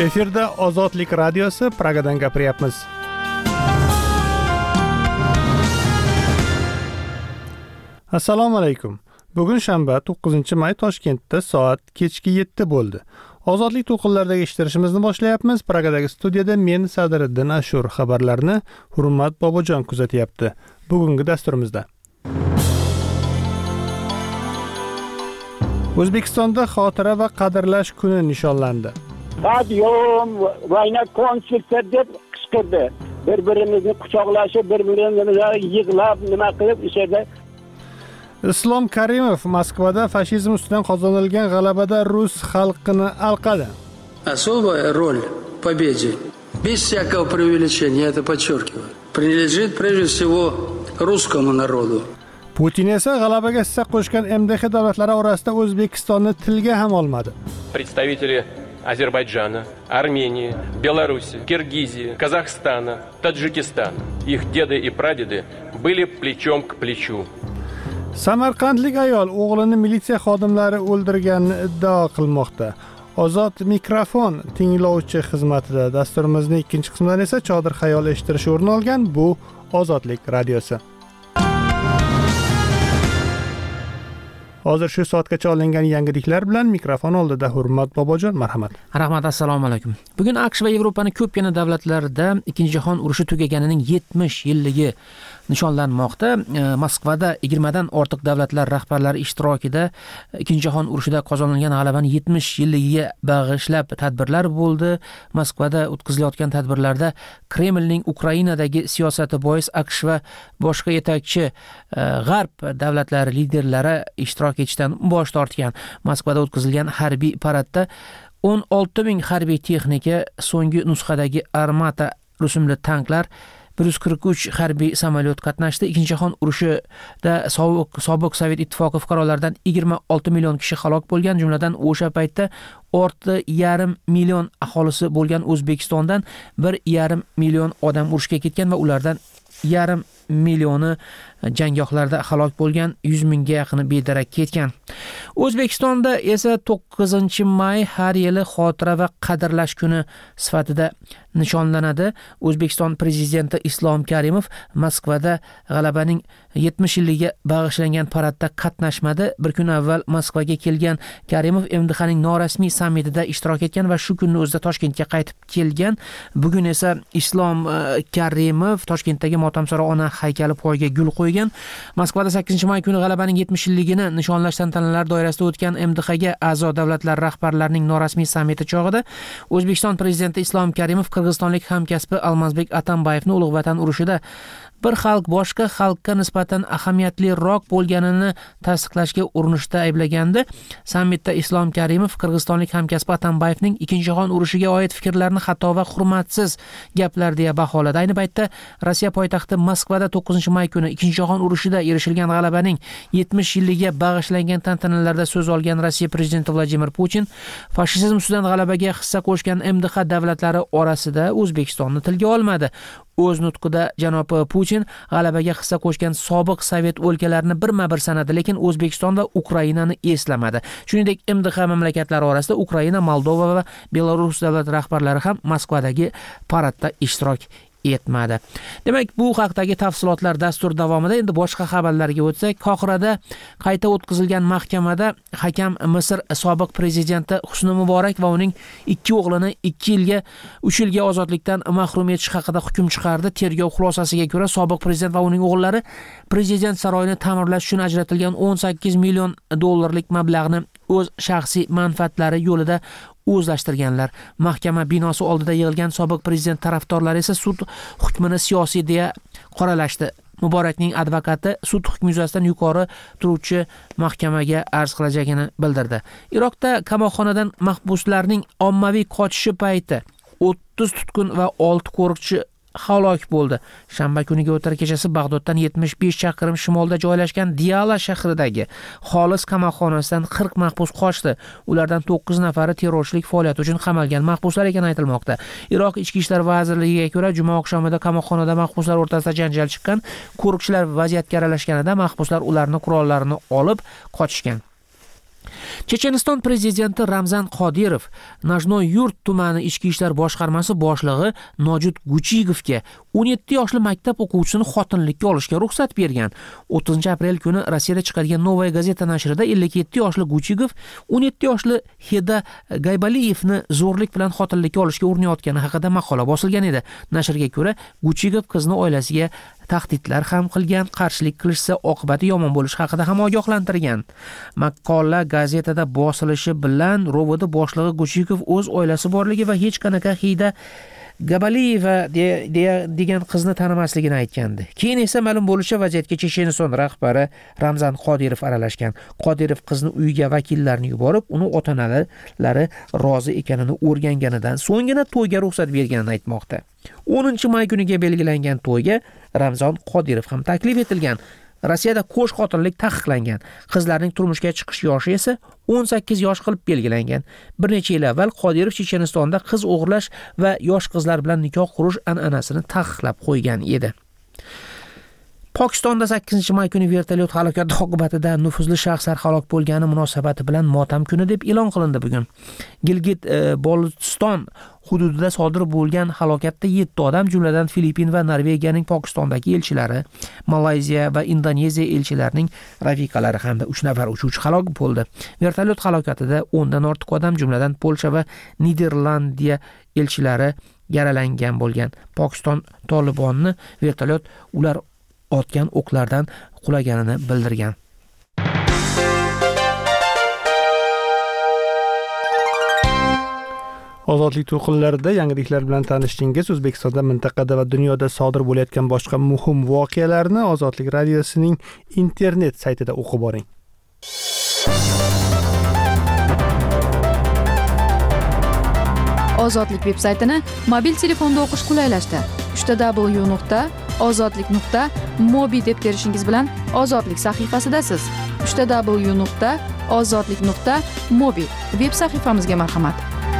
Efirda Ozodlik radiosi Pragadan gapiryapmiz. Assalomu alaykum. Bugun shanba 9-may Toshkentda soat kechki 7 bo'ldi. Ozodlik to'lqinlaridagi eshittirishimizni boshlayapmiz. Pragadagi studiyada men Sadiriddin Ashur, xabarlarni Hurmat Bobojon kuzatyapti. Bugungi dasturimizda O'zbekistonda xotira va qadrlash kuni nishonlandi. Qadiyom vayna konsertlar deb qichqirdi. Bir-birimizni quchoqlashib, bir-birimizni yig'lab, nima qilib ishada. Islom Karimov Moskvada fashizm ustidan qozonilgan g'alabada rus xalqini alqadi. Особая роль в победе, без всякого преувеличения, это подчеркиваю, принадлежит прежде всего русскому народу. Putin esa g'alabaga hissa qo'shgan MDH davlatlari orasida O'zbekistonni tilga ham olmadi. Представители Азербайджана, Армении, Беларуси, Киргизии, Казахстана, Таджикистана, их деды и прадеды были плечом к плечу. Samarqandlik ayol o'g'lini militsiya xodimlari o'ldirganini iddao qilmoqda. Ozod mikrofon tinglovchi xizmatida. Dasturimizning ikkinchi qismidan esa chodir xayol eshittirish o'rin olgan. Bu Ozodlik radiosi. Hozir shu soatgacha olingan yangiliklar bilan mikrofon oldida Hurmat Bobojon, marhamat. Rahmat, assalomu alaykum. Bugun AQSh va Yevropaning ko'pgina davlatlarida Ikkinchi jahon urushi tugaganining 70 yilligi nishonlanmoqda. Moskvada 20 dan ortiq davlatlar rahbarlari ishtirokida Ikkinchi jahon urushida qozonilgan g'alabaning 70 yilligiga bag'ishlab tadbirlar bo'ldi. Moskvada o'tkazilayotgan tadbirlarda Kremlning Ukrainadagi siyosati bois AQSh va boshqa yetakchi g'arb davlatlari liderlari ishtirok etishdan bosh tortgan. Moskvada o'tkazilgan harbiy paradda 16,000 harbiy texnika, so'nggi nusxadagi Armata rusumli tanklar, 143 harbiy samolyot qatnashdi. Ikkinchi jahon urushida sobiq Sovet ittifoqi fuqarolaridan 26 million kishi halok bo'lgan, jumladan o'sha paytda 6,5 million aholisi bo'lgan O'zbekistondan 1,5 million odam urushga ketgan va ulardan 1,5 millioni janggohlarda halok bo'lgan, 100 mingga yaqini bedarak ketgan. O'zbekistonda esa 9-may har yili xotira va qadrlash kuni sifatida nishonlanadi. O'zbekiston prezidenti Islom Karimov Moskvada g'alabaning 70 yilligiga bag'ishlangan paradda qatnashmadi. Bir kun avval Moskvaga kelgan Karimov MDHning norasmiy sammitida ishtirok etgan va shu kunning o'zida Toshkentga qaytib kelgan. Bugun esa Islom Karimov Toshkentdagi Motamsaro ona haykali poyiga gul qo'ygan. Moskvada 8-may kuni g'alabaning 70 yilligini nishonlash tantanalari doirasida o'tgan MDHga a'zo davlatlar rahbarlarining norasmiy sammiti chog'ida O'zbekiston prezidenti Islom Karimov qirg'izistonlik hamkasbi Almazbek Atambayevni Ulug' Vatan urushida bir xalq boshqa xalqqa nisbatan ahamiyatliroq bo'lganini tasdiqlashga urinishda ayblagandi. Sammitda Islom Karimov qirg'izistonlik hamkasbi Atambayevning Ikkinchi jahon urushiga oid fikrlarini xato va hurmatsiz gaplar deya baholadi. Ayni paytda Rossiya poytaxti Moskvada 9-may kuni Ikkinchi jahon urushida erishilgan g'alabaning 70 yilligiga bag'ishlangan tantanalarda so'z olgan Rossiya prezidenti Vladimir Putin fashizm ustidan g'alabaga hissa qo'shgan MDH davlatlari orasida O'zbekistonni tilga olmadi. O'z nutqida janob Putin g'alabaga hissa qo'shgan sobiq Sovet o'lkalarini birma-bir sanadi, lekin O'zbekiston va Ukrainani eslamadi. Shuningdek, MDH mamlakatlari orasida Ukraina, Moldova va Belarus davlat rahbarlari ham Moskvadagi paradda ishtirok etmadi. Demak, bu haqdagi tafsilotlar dastur davomida. Endi boshqa xabarlarga o'tsak, Qohirada qayta o'tkazilgan mahkamada hakam Misr sobiq prezidenti Husni Muborak va uning 2 o'g'lini 3 yilga ozodlikdan mahrum etish haqida hukm chiqardi. Tergov xulosasiga ko'ra, sobiq prezident va uning o'g'illari prezident saroyini ta'mirlash uchun ajratilgan 18 million dollarlik mablag'ni o'z shaxsiy manfaatlari yo'lida o'zlashtirganlar. Mahkama binosi oldida yig'ilgan sobiq prezident tarafdorlari esa sud hukmini siyosiy deya qoralashdi. Muborakning advokati sud hukmi yuzasidan yuqori turuvchi mahkamaga arz qilajagini bildirdi. Iroqda qamoqxonadan mahbuslarning ommaviy qochishi payti 30 tutqun va 6 qo'riqchi halok bo'ldi. Shanba kuniga o'tar kechasi Bag'doddan 75 chaqirim shimolda joylashgan Diyala shahridagi xolis qamoqxonasidan 40 mahbus qochdi. Ulardan 9 nafari terrorchilik faoliyati uchun qamalgan mahbuslar ekani aytilmoqda. Iroq Ichki ishlar vazirligiga ko'ra, juma oqshomida qamoqxonada mahbuslar o'rtasida janjal chiqqan. Qo'riqchilar vaziyatga aralashganida mahbuslar ularning qurollarini olib qochishgan. Checheniston prezidenti Ramzan Qodirov Najnoyurt tumani ichki ishlar boshqarmasi boshlig'i Nojid Guchigovga 17 yoshli maktab o'quvchisini xotinlikka olishga ruxsat bergan. 30-aprel kuni Rossiyada chiqadigan Novaya gazeta nashrida 57 yoshli Guchigov 17 yoshli Heda Gaybaliyevni zo'rlik bilan xotinlikka olishga urinayotgani haqida maqola bosilgan edi. Nashrga ko'ra, Guchigov qizni oilasiga tahdidlar ham qilgan, qarshilik qilishsa oqibati yomon bo'lishi haqida ham ogohlantirgan. Maqola gazetada bosilishi bilan Rovoda boshlig'i Guchigov o'z oilasi borligi va hech qanaqa Hida Gabaliyeva degan qizni tanimasligini aytgandi. Keyin esa ma'lum bo'lishicha vaziyatga Checheniston rahbari Ramzan Qodirov aralashgan. Qodirov qizni uyiga vakillarni yuborib, uni ota-onalari rozi ekanini o'rganganidan so'nggina to'yga ruxsat berganini aytmoqda. 10-may kuniga belgilangan to'yga Ramzan Qodirov ham taklif etilgan. Rossiyada qo'sh xotinlik taqiqlangan. Qizlarning turmushga chiqish yoshi esa 18 yosh qilib belgilangan. Bir necha yil avval Qodirov Chechenistonda qiz o'g'irlash va yosh qizlar bilan nikoh qurish an'anasini taqiqlab qo'ygan edi. Pokistonda 8-may kuni vertolyot halokati oqibatida nufuzli shaxslar halok bo'lgani munosabati bilan motam kuni deb e'lon qilindi bugun. Gilgit Boliston hududida sodir bo'lgan halokatda 7 odam, jumladan Filippin va Norvegiyaning Pokistondagi elchilari, Malayziya va Indoneziya elchilarining rafiqalari hamda 3 nafar uchuvchi halok bo'ldi. Vertolyot halokatida 10 dan ortiq odam, jumladan Polsha va Niderlandiya elchilari yaralangan bo'lgan. Pokiston Tolibonni vertolyot ular otgan o'qlardan qulaganini bildirgan. Ozodlik to'lqinlarida yangiliklar bilan tanishdingiz. O'zbekistonda, mintaqada va dunyoda sodir bo'layotgan boshqa muhim voqealarni Ozodlik radiosining internet saytida o'qib boring. Ozodlik veb-saytini mobil telefonda o'qish qulaylashdi. www.ozodlik.mobi deb terishingiz bilan Ozodlik sahifasidasiz. www.ozodlik.mobi veb sahifamizga marhamat.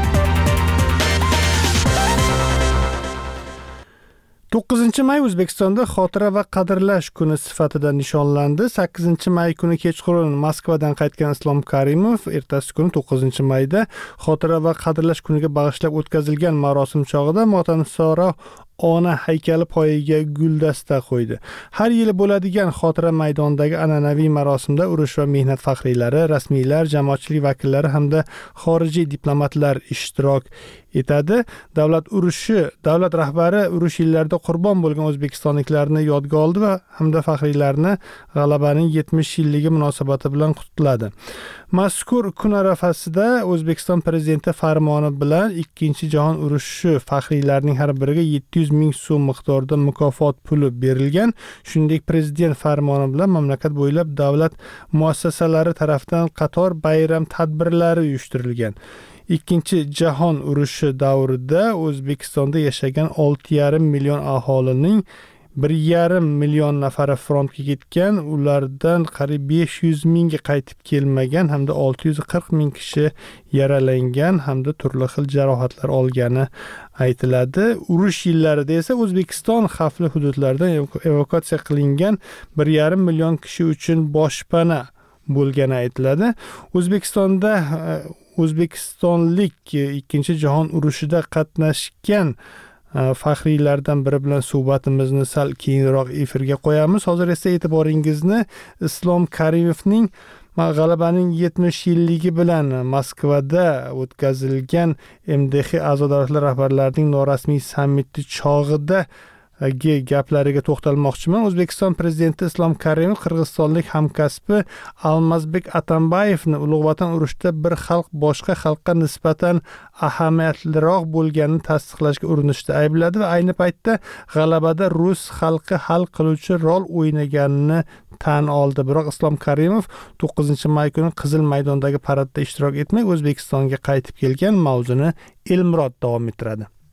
9-may O'zbekistonda xotira va qadrlash kuni sifatida nishonlandi. 8-may kuni kechqurun Moskvadan qaytgan Islom Karimov ertasi kuni 9-mayda xotira va qadrlash kuniga bag'ishlab o'tkazilgan marosim chog'ida Motamsaro ona haykali poyiga guldasta qo'ydi. Har yili bo'ladigan xotira maydonidagi an'anaviy marosimda urush va mehnat faxriylari, rasmiylar, jamoatchilik vakillari hamda xorijiy diplomatlar ishtirok etadi. Davlat rahbari urush yillarida qurbon bo'lgan o'zbekistonliklarni yodga oldi va hamda faxriylarni g'alabaning 70 yilligi munosabati bilan qutladi. Mazkur kun arafasida O'zbekiston prezidenti farmoni bilan 2-jahon urushi faxriylarining har biriga 700 ming so'm miqdorida mukofot puli berilgan. Shuningdek, prezident farmoni bilan mamlakat bo'ylab davlat muassasalari tomonidan qator bayram tadbirlari uyushtirilgan. 2-jahon urushi davrida O'zbekistonda yashagan 6,5 million aholining 1,5 million nafari frontga ketgan, ulardan qariyb 500 mingga qaytib kelmagan hamda 640 ming kishi yaralangan hamda turli xil jarohatlar olgani aytiladi. Urush yillarida esa O'zbekiston xavfli hududlardan evakuatsiya qilingan 1,5 million kishi uchun boshpana bo'lgani aytiladi. O'zbekistonlik 2-jahon urushida qatnashgan faxriylardan biri bilan suhbatimizni sal keyinroq efirga qo'yamiz. Hozir esa e'tiboringizni Islom Karimovning g'alabaning 70 yilligi bilan Moskvada o'tkazilgan MDH a'zo davlatlar rahbarlarining norasmiy sammiti chog'ida gaplariga to'xtalmoqchiman. O'zbekiston prezidenti Islom Karimov qirg'izistonlik hamkasbi Almazbek Atambayevni Ulug' Vatan urushida bir xalq boshqa xalqqa nisbatan ahamiyatliroq bo'lganini tasdiqlashga urinishda aybladi va ayni paytda g'alabada rus xalqi hal qiluvchi rol o'ynaganini tan oldi. Biroq Islom Karimov 9-may kuni Qizil maydondagi paradda ishtirok etmay O'zbekistonga qaytib kelgan. Mavzuni Elmurod davom ettiradi.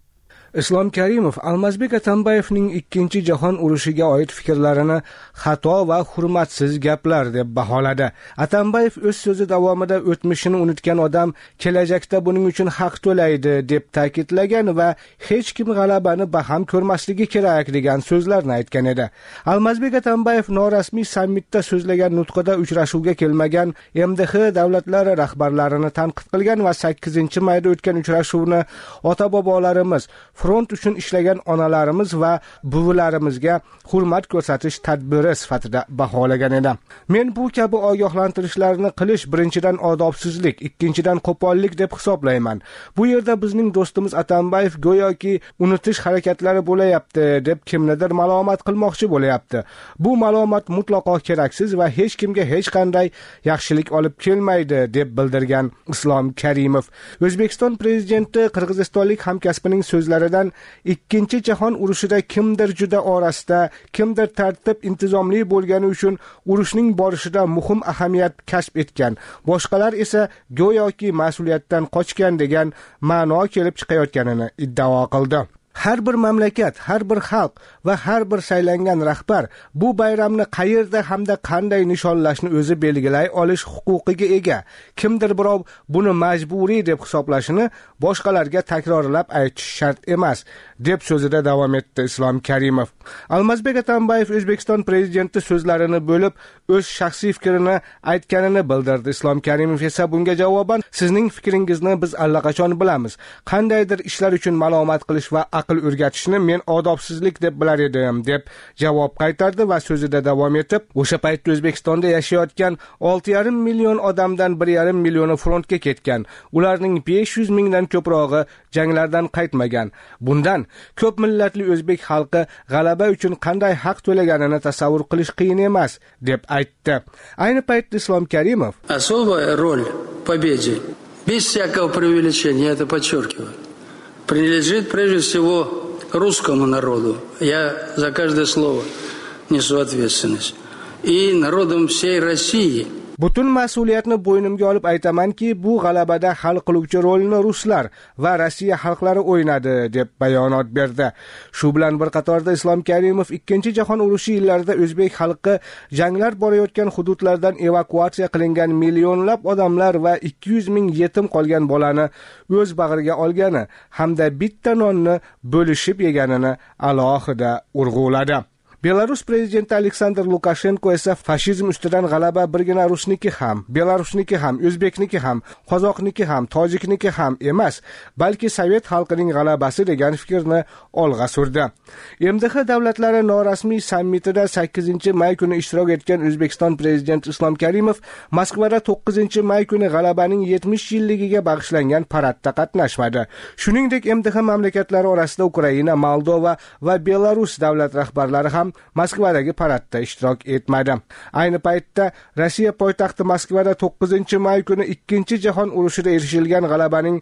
Islom Karimov Almazbek Atambayevning Ikkinchi jahon urushiga oid fikrlarini xato va hurmatsiz gaplar deb baholadi. Atambayev o'z so'zi davomida o'tmishini unutgan odam kelajakda buning uchun haq to'laydi deb ta'kidlagan va hech kim g'alabani baham ko'rmasligi kerak degan so'zlarni aytgan edi. Almazbek Atambayev norasmiy sammitda so'zlagan nutqida uchrashuvga kelmagan MDH davlatlari rahbarlarini tanqid qilgan va 8-mayda o'tgan uchrashuvni ota-bobolarimiz, front uchun ishlagan onalarimiz va buvilarimizga hurmat ko'rsatish tadbiri sifatida baholagan edi. Men bu kabi ogohlantirishlarni qilish birinchidan odobsizlik, ikkinchidan qo'pollik deb hisoblayman. Bu yerda bizning do'stimiz Atambayev go'yoki unutish harakatlari bo'layapti deb kimnidir malomat qilmoqchi bo'layapti. Bu malomat mutlaqo keraksiz va hech kimga hech qanday yaxshilik olib kelmaydi deb bildirgan Islom Karimov. O'zbekiston prezidenti qirg'izistonlik hamkasbining so'zlaridan Ikkinchi jahon urushida kimdir juda orasida, kimdir tartib intizomli bo'lgani uchun urushning borishida muhim ahamiyat kasb etgan, boshqalar esa go'yoki mas'uliyatdan qochgan degan ma'no kelib chiqayotganini iddao qildi. Har bir mamlakat, har bir xalq va har bir saylangan rahbar bu bayramni qayerda hamda qanday nishonlashni o'zi belgilay olish huquqiga ega. Kimdir birov buni majburiy deb hisoblashini boshqalarga takrorlab aytish shart emas, deb so'zida davom etdi Islom Karimov. Almazbek Atambayev O'zbekiston prezidenti so'zlarini bo'lib, o'z shaxsiy fikrini aytganini bildirdi. Islom Karimov esa bunga javoban, sizning fikringizni biz allaqachon bilamiz. Qandaydir ishlar uchun malomat qilish va aql o'rgatishni men odobsizlik deb bilar edim deb javob qaytardi va so'zida davom etib, o'sha paytda O'zbekistonda yashayotgan 6,5 million odamdan 1,5 millioni frontga ketgan. Ularning 500 mingdan ko'prog'i janglardan qaytmagan. Bundan ko'p millatli o'zbek xalqi g'alaba uchun qanday haq to'laganini tasavvur qilish qiyin emas deb aytdi. Ayni paytda Islom Karimov особая роль в победе, без всякого преувеличения, это подчеркиваю, принадлежит прежде всего русскому народу. Я за каждое слово несу ответственность. И народам всей России. Butun mas'uliyatni bo'ynimga olib aytamanki, bu g'alabada hal qiluvchi rolni ruslar va Rossiya xalqlari o'ynadi deb bayonot berdi. Shu bilan bir qatorda Islom Karimov Ikkinchi jahon urushi yillarida o'zbek xalqi janglar borayotgan hududlardan evakuatsiya qilingan millionlab odamlar va 200 ming yetim qolgan bolani o'z bag'riga olgani hamda bitta nonni bo'lishib yeganini alohida urg'uladi. Belarus prezidenti Aleksandr Lukashenko esa fashizm ustidan g'alaba birgina rusniki ham, belarusniki ham, o'zbekniki ham, qozoqniki ham, tojikniki ham emas, balki sovet xalqining g'alabasi degan fikrni olg'a surdi. MDH davlatlari norasmiy sammitida 8-may kuni ishtirok etgan O'zbekiston prezidenti Islom Karimov Moskvada 9-may kuni g'alabaning 70 yilligiga bag'ishlangan paradda qatnashmadi. Shuningdek, MDH mamlakatlari orasida Ukraina, Moldova va Belarus davlat rahbarlari ham Moskvadagi paradda ishtirok etmadi. Ayni paytda Rossiya poytaxti Moskvada 9-may kuni Ikkinchi jahon urushida erishilgan g'alabaning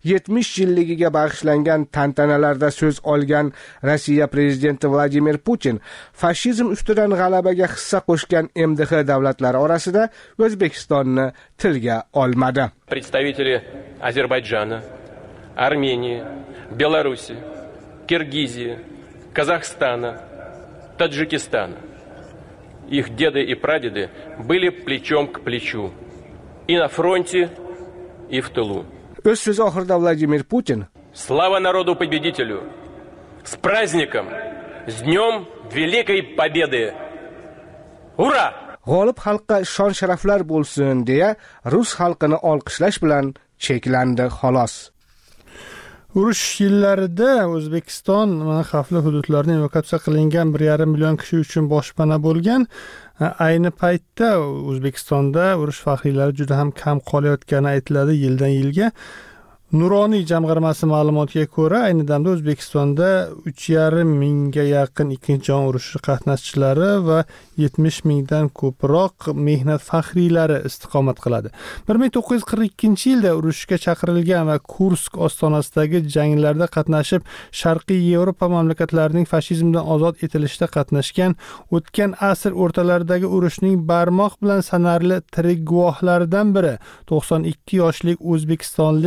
70 yilligiga bag'ishlangan tantanalarda so'z olgan Rossiya prezidenti Vladimir Putin fashizm ustidan g'alabaga hissa qo'shgan MDH davlatlari orasida O'zbekistonni tilga olmadi. Представители Азербайджана, Армении, Беларуси, Киргизии, Казахстана, Таджикистана. Их деды и прадеды были плечом к плечу и на фронте, и в тылу. O'z so'zi oxirida Vladimir Putin Слава народу-победителю! С праздником! С Днем Великой Победы! Ура! G'olib xalqqa shon-sharaflar bo'lsin deya rus xalqini olqishlash bilan cheklandi xolos. Urush yillarida O'zbekiston mana xavfli hududlardan evakuatsiya qilingan 1,5 million kishi uchun boshpana bo'lgan. Ayni paytda O'zbekistonda urush faxriylari juda ham kam qolayotgani aytiladi yildan yilga. Nuroniy jamg'armasi ma'lumotiga ko'ra, ayni damda O'zbekistonda 3,5 mingga yaqin Ikkinchi jahon urushi qatnashchilari va 70 mingdan ko'proq mehnat faxriylari istiqomat qiladi. 1942-yilda urushga chaqirilgan va Kursk ostonasidagi janglarda qatnashib, Sharqiy Yevropa mamlakatlarining fashizmdan ozod etilishida qatnashgan, o'tgan asr o'rtalaridagi urushning barmoq bilan sanarli tirik guvohlaridan biri 92 yoshlik o'zbekistonlik urush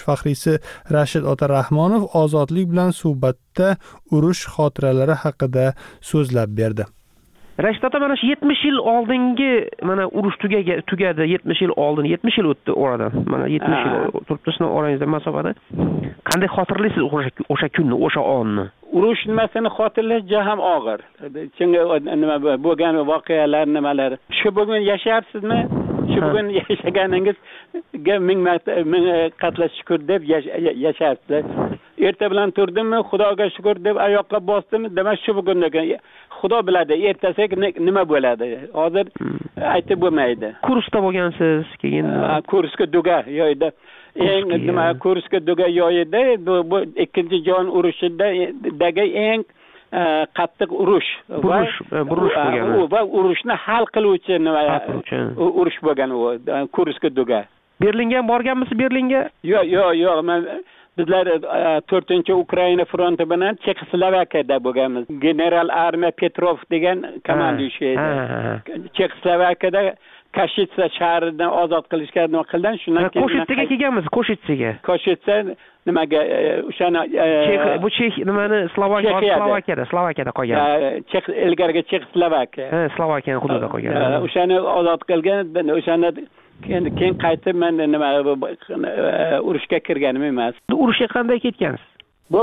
faxriysi Rashid Otarahmonov ozodlik bilan suhbatda urush xotiralari haqida so'zlab berdi. Rashid ota, mana shu 70 yil oldingi mana urush tugadi, 70 yil oldin, 70 yil o'tdi oradan. Mana 70 yil turibdi sizning orangizda masofada. Qanday xotirlaysiz o'sha kunni, o'sha onni? Urush nimasini xotirlash juda ham og'ir. Chunki nima bo'lgan voqealar nimalar. Shu bugun yashayapsizmi? Shu bugun yashaganingizga ming qatla shukr deb yashayapsiz. Erta bilan turdimmi, Xudoga shukr deb oyoqqa bosdimmi, demak shu bugunga Xudo biladi, ertasiga nima bo'ladi. Hozir aytib bo'lmaydi. Kursda bo'lgansiz, keyin kursga duga yo'ydi. Nima kursga duga yo'ydi. Bu ikkinchi jahon urushidagi eng qattiq urush bo'lgan. Va urushni hal qiluvchi nima urush bo'lgan u kursga duga. Berlinga borganmisiz, Berlinga? Yo'q, men bizlar 4-Ukraina fronti bilan Chexoslovakiyada bo'lganmiz. General armiya Petrov degan komandish edi. Chexoslovakiyada Koshitsa shahridan ozod qilishga nima qilgan, shundan keyin Koshitsaga kelganmiz, Koshitsa nimaga o'shani bu Chex nimani Slovakiyada qolgan. Ilgariga Chexoslovakiya. Slovakiyani hududida qolgan. O'shani ozod qilgan, o'shani keyin qaytib men nima urushga kirganim emas. Urushga qanday ketgansiz? Bu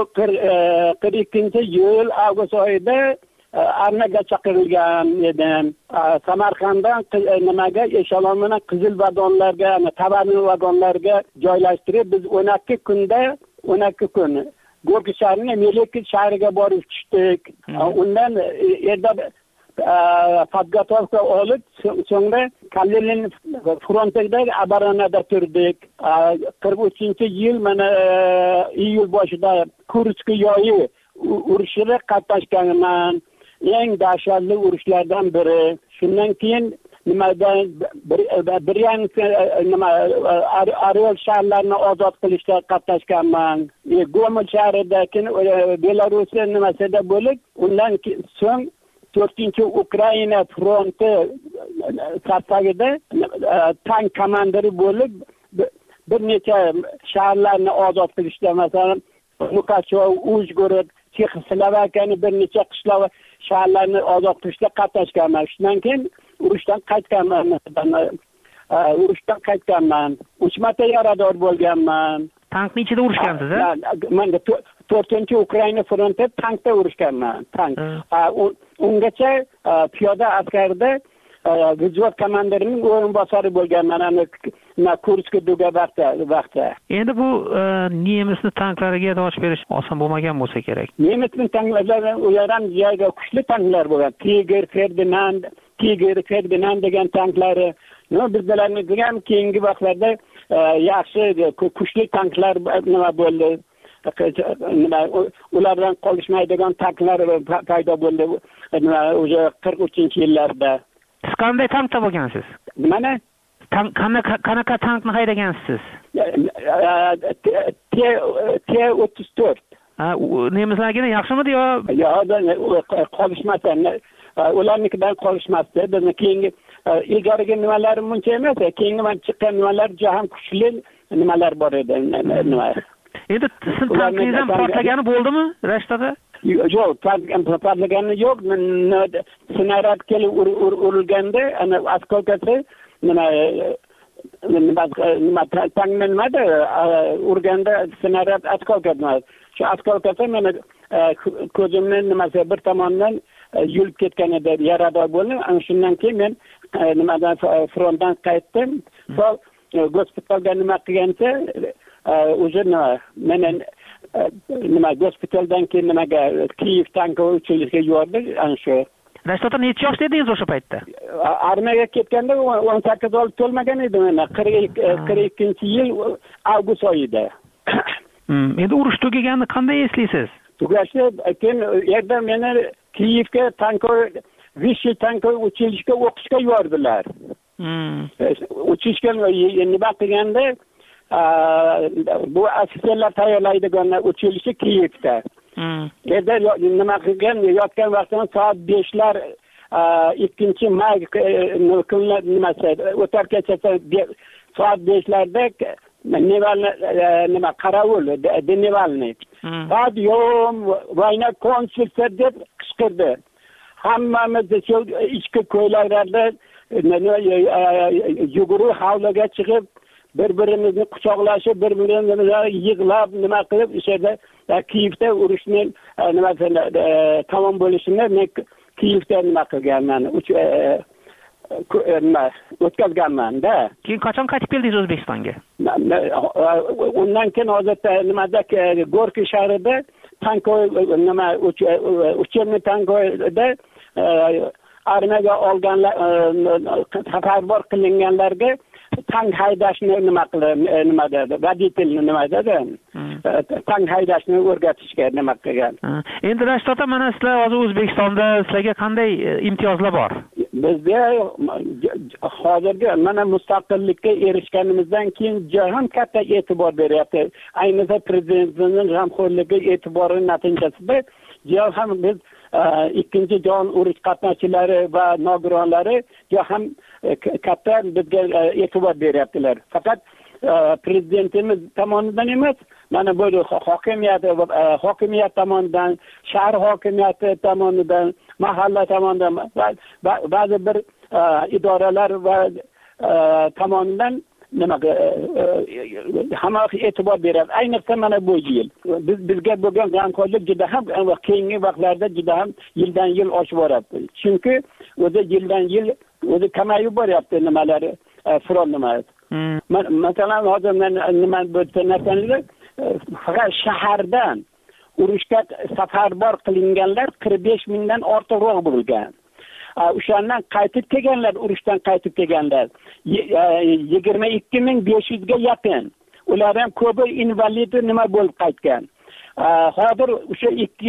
42-yil avgust oyida armiyaga chaqirilgan edim. Samarqanddan nimaga eshelon bilan qizil vagonlarga, tovarni vagonlarga joylashtirib, biz 12 kun Gorki shahrining Meliki shahriga borib tushdik. Undan yerda podgotovka olib, so'ngra Kalinin frontidagi оборонада turdik. 43-yil mana iyul boshida Kursk yoyi urushida qatnashganman. Eng dahshatli urushlardan biri. Shundan keyin Ariel shaharlarini ozod qilishda qatnashganman. Gomel shahridagi Belarusya nimasida bo'lib, undan so'ng 4-Ukraina fronti safarida tank komandiri bo'lib, bir necha shaharlarni ozod qilishda, masalan, Mukachov, Uzhgorod, Chexoslovakiyaning bir necha qishloq shaharlarni ozod qilishda qatnashganman. Shundan keyin urushdan qaytganman. 3 marta yarador bo'lganman. Tankning ichida urushgansiz, a? Men 4-Ukraina fronti tankda urushganman. Tank. Ungacha piyoda askarda vizvot komandirining o'rinbosari bo'lganman. Ana Kursk duga vaqtda. Endi bu nemisni tanklariga dosh berish oson bo'lmagan bo'lsa kerak. Nemisning tanklari ular ham joyga kuchli tanklar bo'lgan. Tiger Ferdinand degan tanklari. Bizlarning ham keyingi vaqtlarda yaxshi kuchli tanklar nima bo'ldi. Ulardan qolishmaydigan tanklar paydo bo'ldi. O'sha 43-yillarda. Siz qanday tankda bo'lgansiz? Mana qanaqa tankni haydagansiz? T-34. Nemislarga yaxshimidi yo? Qolishmasa, ularnikidan qolishmasdi. Bizni keyingi ilgarigi nimalar muncha emas, keyingi chiqqan nimalar juda ham kuchli nimalar bor edi. Endi sizning tankingizdan portlagani bo'ldimi, Rashid aka? Yo'q, portlagani yo'q. Snaryad kelib urilganda, ana askolkasi nima tankni nimada urganda snaryad askolkasi. Shu askolkasi meni ko'zimni nimasi bir tomondan yulib ketgan edi, yarador bo'ldim. Ana shundan keyin men nimadan frontdan qaytdim. Gospitalga nima qilgancha o'zi nima gospitaldan keyin nimaga Kiyev tanki uchilishga yubordi. Ana shu. Rashid ota necha yoshda edingiz o'sha paytda? Armiyaga ketganda 18 oy to'lmagan edim men. 42-yil avgust oyida. Endi urush tugaganini qanday eslaysiz? Tugashni keyin yerda meni Kiyevga Vichy tanki uchilishga o'qishga yubordilar. Uchishga nima qilganda bu ofitserlar tayyorlaydigan uchilishi Kiyevda. Yerda nima qilgan, yotgan vaqtda soat 5lar 2-may kunlar nimasi o'tar kechasi soat 5larda nima qarovul Nevalniy. Podiyom vayna konsulsa deb qichqirdi. Hammamiz ichki ko'ylarlarda yugurib hovliga chiqib bir-birimizni quchoqlashib, bir-birimizni yig'lab nima qilib o'sha Kiyevda urushning tamom bo'lishini men Kiyevda nima qilganman, o'tkazganman-da. Keyin qachon qaytib keldingiz O'zbekistonga? Undan keyin hozirda nimada Gorkiy shahrida tankoy uchirni tankoyda armiyaga olganlar safarbar qilinganlarga tank haydashni nima dedi, voditel nima dedi, tank haydashni o'rgatishga nima qilgan. Endi Rashid ota, mana sizlar hozir O'zbekistonda sizlarga qanday imtiyozlar bor? Bizga hozirgi mana mustaqillikka erishganimizdan keyin jahon katta e'tibor beryapti. Ayniqsa prezidentning g'amxo'rligi e'tibori natijasida ham biz ikkinchi jahon urush qatnashchilari va nogironlari ham katta bizga e'tibor beryaptilar. Faqat prezidentimiz tomonidan emas, mana bu hokimiyat tomonidan, shahar hokimiyati tomonidan, mahalla tomonidan ba'zi bir idoralar va tomonidan hamma e'tibor beradi. Ayniqsa mana bu yil bizga bo'lgan g'amxo'rlik juda ham keyingi vaqtlarda juda ham yildan yil oshib boryapti. Chunki o'zi yildan yil o'zi kamayib boryapti nimalari, front nimasi. Masalan, hozir nima bo'lsa faqat shahardan urushga safarbar qilinganlar 45 mingdan ortiqroq bo'lgan. O'shandan qaytib kelganlar, urushdan qaytib kelganlar 22.500 ga yaqin. Ular ham ko'pi invalid nima bo'lib qaytgan. Hozir o'sha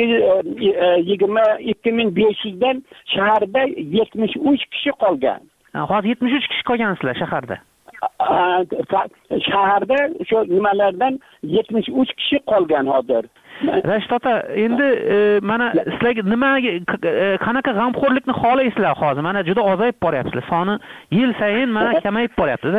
22.500 dan shaharda 73 kishi qolgan. Hozir 73 kishi qolgansizlar shaharda. Shaharda o'sha nimalardan 73 kishi qolgan hozir. Rashid ota, endi mana sizlarga qanaqa g'amxo'rlikni xohlaysizlar hozir? Mana juda ozayib boryapsizlar. Soni yil sayin mana kamayib boryapti-da.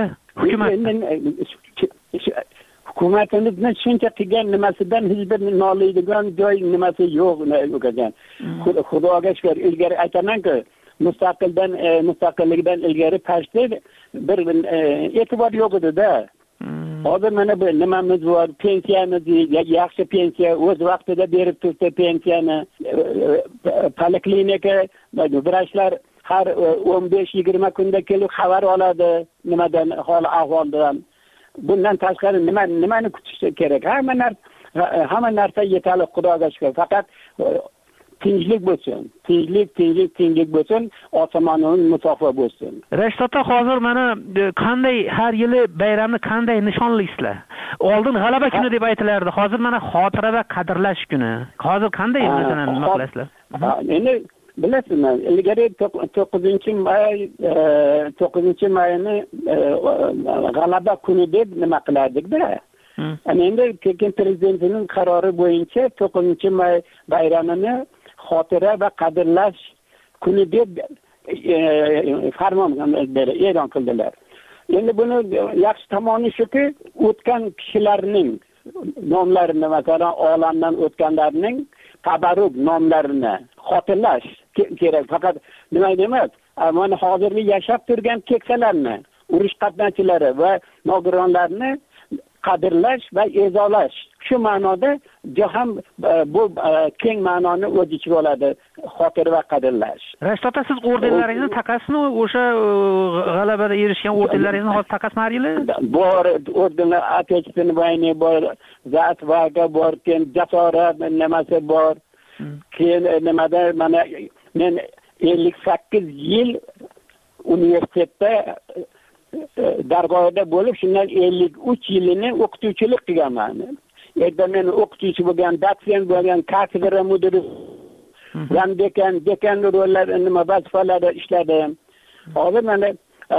Hukumatimizning shuncha qilgan nimasidan hech bir noliydigan joy nimasi yo'q ekan. Xudoga shukr, ilgari aytaman-ku, mustaqillikdan ilgari pashda bir e'tibor yo'q edi-da. Hozir mana bu nimamiz bor, pensiyamiz, yaxshi pensiya o'z vaqtida berib turibdi pensiyani. Poliklinika vrachlar har 15-20 kunda kelib xabar oladi nimadan, hol ahvoldan. Bundan tashqari nimani kutish kerak? Hamma narsa yetarli, Xudoga shukr. Faqat tinchlik bo'lsin. Tinchlik bo'lsin, osmonning musofir bo'lsin. Rashid ota, hozir mana qanday har yili bayramni qanday nishonlaysizlar? Oldin g'alaba kuni deb aytilardi. Hozir mana xotira va qadrlash kuni. Hozir qanday masalan nima qilasizlar? Endi bilasizmi, ilgari 9-mayni g'alaba kuni deb nima qilardik-da. Endi keyin prezidentning qarori bo'yicha 9-may bayramini xotira va qadrlash kuni deb farmon e'lon qildilar. Endi buni yaxshi tomoni shuki, o'tgan kishilarning nomlarini, masalan, olamdan o'tganlarning tabarruk nomlarini xotirlash kerak. Faqat nima emas, mana hozirgi yashab turgan keksalarni, urush qatnashchilari va nogironlarni qadrlash va e'zolash. Shu ma'noda jahon bu keng ma'noni o'z ichiga oladi, xotira va qadrlash. Rashid ota, siz ordenlaringizni taqasizmi? O'sha g'alabada erishgan ordenlaringizni hozir taqasizmi har yili? Bor, ordenlar Отечественной войны bor, za atvaga bor, keyin jasorat nimasi bor. Keyin nimada mana men 58 yil universitetda dargohida bo'lib, shundan 53 yilini o'qituvchilik qilganman. Erta men o'qituvchi bo'lgan, dotsent bo'lgan, kafedra mudiri, ham dekan rollar nima vazifalarda ishladim. Hozir mana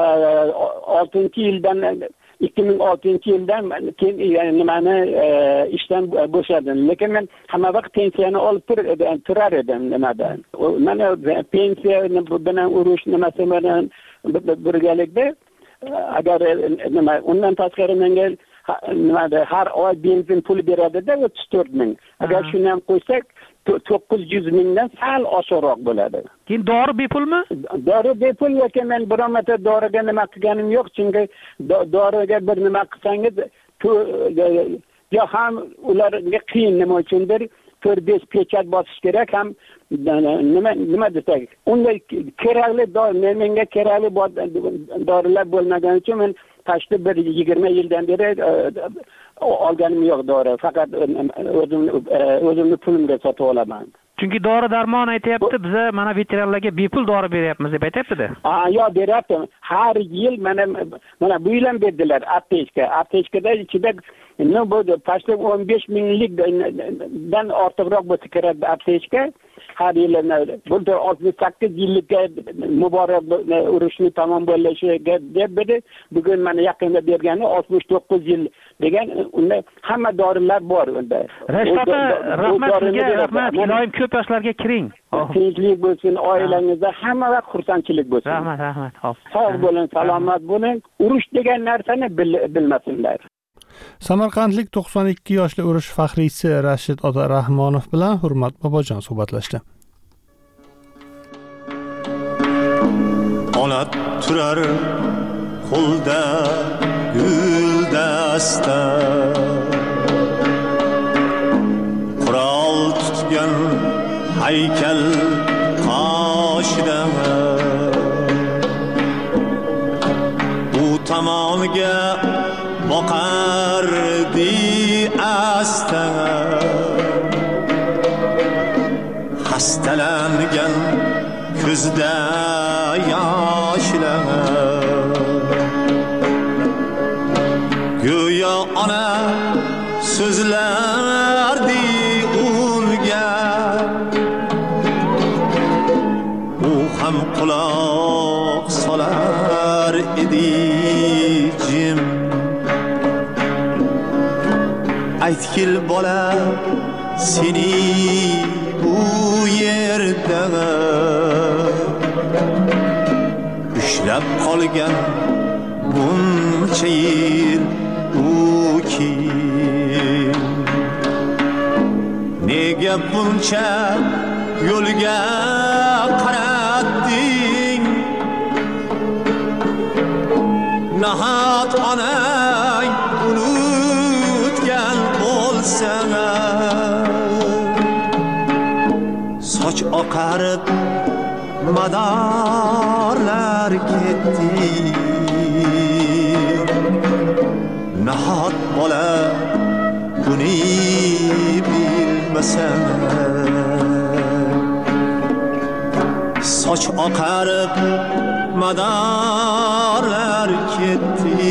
2006-yildan keyin nimani ishdan bo'shadim. Lekin men hamma vaqt pensiyani olib turar edim nimadan. Mana pensiya bilan urush nimasi bilan birgalikda agar nima undan tashqari menga nimada har oy benzin puli beradida 34 ming. Agar shuni ham qo'ysak 900 mingdan sal oshiqroq bo'ladi. Keyin dori bepulmi? Dori bepul yoki men biror marta doriga nima qilganim yo'q, chunki doriga bir nima qilsangiz yo ham ularga qiyin nima uchundir 4-5 pechat bosish kerak ham nima desak. Unday kerakli menga kerakli dorilar bo'lmagani uchun men tashqi bir 20 yildan beri olganim yo'q dori. Faqat o'zimni pulimga sotib olaman. Chunki dori darmon aytayapti, biza mana veteranlarga bepul dori beryapmiz deb aytayapti-da. Yo'q, beryapti. Har yil mana bu yil ham berdilar aptechkada ichida bu pastda 15 minglikdan ortiqroq bo'lsa kerak aptechka. Har yil bu 68 yillikka muborak urushni tamom bo'lishiga deb dedi. Bugun mana yaqinda bergani 69 yil degan, unda hamma dorilar bor unda. Rashid aka, rahmat sizga, rahmat. Iloyim ko'p yoshlarga kiring. Tinchlik bo'lsin, oilangizda hamma vaqt xursandchilik bo'lsin. Rahmat. Sog' bo'ling, salomat bo'ling. Urush degan narsani bilmasinlar. Samarqandlik 92 yoshli urush faxriysi Rashid ota Rahmonov bilan Hurmat Bobojon suhbatlashdi. Ona turar qo'lda guldasta, qurol tutgan haykal qoshida, u tomonga boqardi asta, hastalangan ko'zda yoshlar, go'yo ona so'zlardi unga, u ham quloq solar edi jim. Aytkil bola seni bu yerda ushlab qolgan buncha yil u kim? Nega buncha yo'lga qaratding? Nahot onang unutgan bo'lsa, soch oqarib madorlar ketdi. Nahot bola buni bilmasa, soch oqarib madorlar ketdi.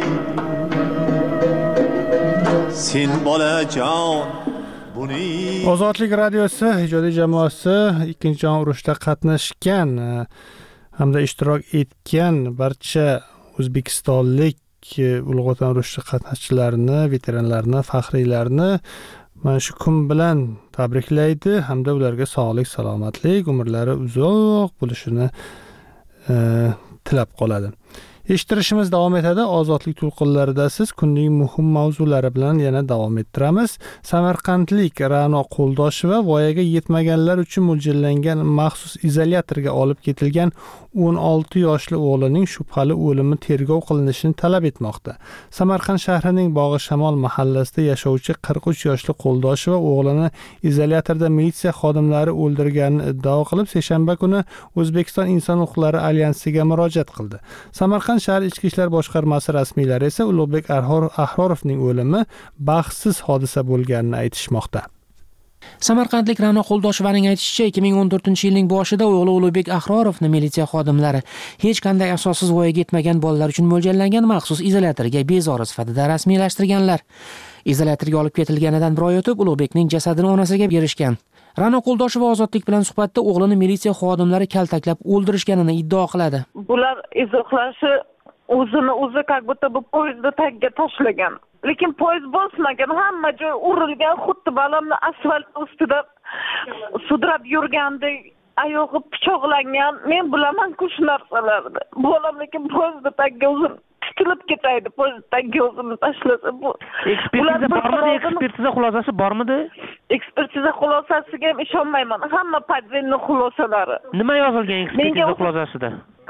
Sen bolajon Ozodlik radiosi ijodiy jamoasi ikkinchi jahon urushida qatnashgan hamda ishtirok etgan barcha o'zbekistonlik Ulug' Vatan urushi qatnashchilarini, veteranlarni, faxriylarni mana shu kun bilan tabriklaydi hamda ularga sog'lik, salomatlik, umrlari uzoq bo'lishini tilab qoladi. Eshittirishimiz davom etadi. Ozodlik to'lqinlarida siz kunning muhim mavzulari bilan yana davom ettiramiz. Samarqandlik Ra'no Qo'ldosheva voyaga yetmaganlar uchun mo'ljallangan maxsus izolyatorga olib ketilgan 16 yoshli o'g'lining shubhali o'limi tergov qilinishini talab etmoqda. Samarqand shahrining Bog'i Shamol mahallasida yashovchi 43 yoshli Qo'ldosheva o'g'lini izolyatorda militsiya xodimlari o'ldirganini iddao qilib, seshanba kuni O'zbekiston Inson huquqlari alyansiga murojaat qildi. Samarqand shahar ichki ishlar boshqarmasi rasmiylari esa Ulug'bek Ahrorovning o'limi baxtsiz hodisa bo'lganini aytishmoqda. Samarqandlik Ra'no Qo'ldoshevaning aytishicha, 2014-yilning boshida o'g'li Ulug'bek Ahrorovni militsiya xodimlari hech qanday asossiz voyaga yetmagan bolalar uchun mo'ljallangan maxsus izolyatorga bezori sifatida rasmiylashtirganlar. Izolyatorga olib ketilganidan bir oy o'tib, Ulug'bekning jasadini onasiga berishgan. Ra'no Qo'ldosheva Ozodlik bilan suhbatda o'g'lini militsiya xodimlari kaltaklab o'ldirishganini iddao qiladi. Bular izohlashi o'zi как будто bu poyezdni tagiga tashlagan. Lekin poyezd bosmagan, hamma joy urilgan, xuddi balamni asfalt ustida sudrab yurgandek, oyog'i pichoqlangan. Men bilaman-ku shu narsalarni. Bolam lekin poyezdni tagiga uzun tikilib ketaydi poyezddan o'zini tashlasa bu ekspertiza bormidi, ekspertiza xulosasi bormidi? Ekspertiza xulosasiga ham ishonmayman. Hamma podvenniy xulosalari. Nima yozilgan ekspertiza xulosasida?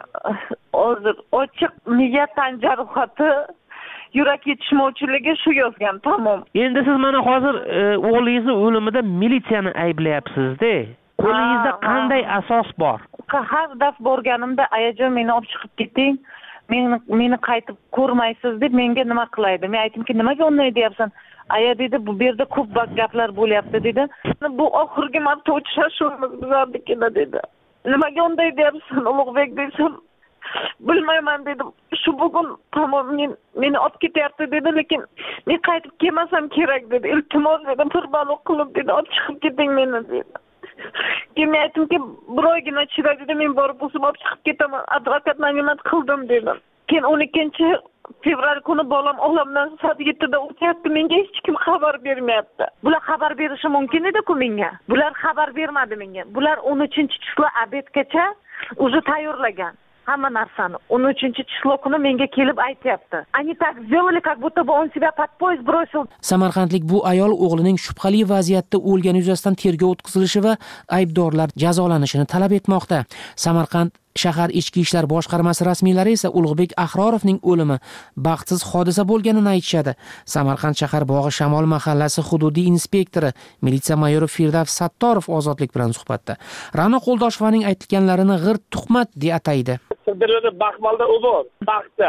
Hozir ochiq miya tan jarohati, yurak yetishmovchiligi shu yozgan, tamom. Endi siz mana hozir o'g'lingizning o'limida militsiyani ayblayapsiz-da. Qo'lingizda qanday asos bor? Har daf borganimda ayajon meni olib chiqib keting. Meni qaytib ko'rmaysiz deb menga nima qilaydi? Men aytdimki, nimaga unday deyapsan? Aya dedi, bu yerda ko'p gaplar bo'lyapti dedi. Bu oxirgi marta uchrashuvimiz bizlarnikida dedi. Nimaga unday deyapsan, Ulug'bek desam, bilmayman dedim. Shu bugun tamom meni olib ketyapti dedi, lekin men qaytib kelmasam kerak dedi. Iltimos dedim, bir balo qilib dedi, olib chiqib keting meni dedi. Keyin aytdimki, bir oygina chiray dedi, men borib o'zim olib chiqib ketaman. Advokat naymat qildim dedim. Keyin 12-fevral kuni bolam olamdan soat 7da o'tyapti, menga hech kim xabar bermayapti. Bular xabar berishi mumkin edi-ku menga. Bular xabar bermadi menga. Bular 13-число obedgacha o'zi tayyorlagan. Hamma narsani 13-число kuni menga kelib aytayapti. Они так сделали, как будто бы он себя под поезд бросил. Samarqandlik bu ayol o'g'lining shubhali vaziyatda o'lgani yuzasidan tergov o'tkazilishi va aybdorlar jazolanishini talab etmoqda. Samarqand shahar ichki ishlar boshqarmasi rasmiylari esa Ulug'bek Ahrorovning o'limi baxtsiz hodisa bo'lganini aytishadi. Samarqand shahar bog'i Shamol mahallasi hududiy inspektori militsiya mayori Firdavs Sattorov Ozodlik bilan suhbatda Ra'no Qo'ldoshevaning aytganlarini g'irt tuhmat deb ataydi. Sirdaryoda Baxmalda u bor. Baxtda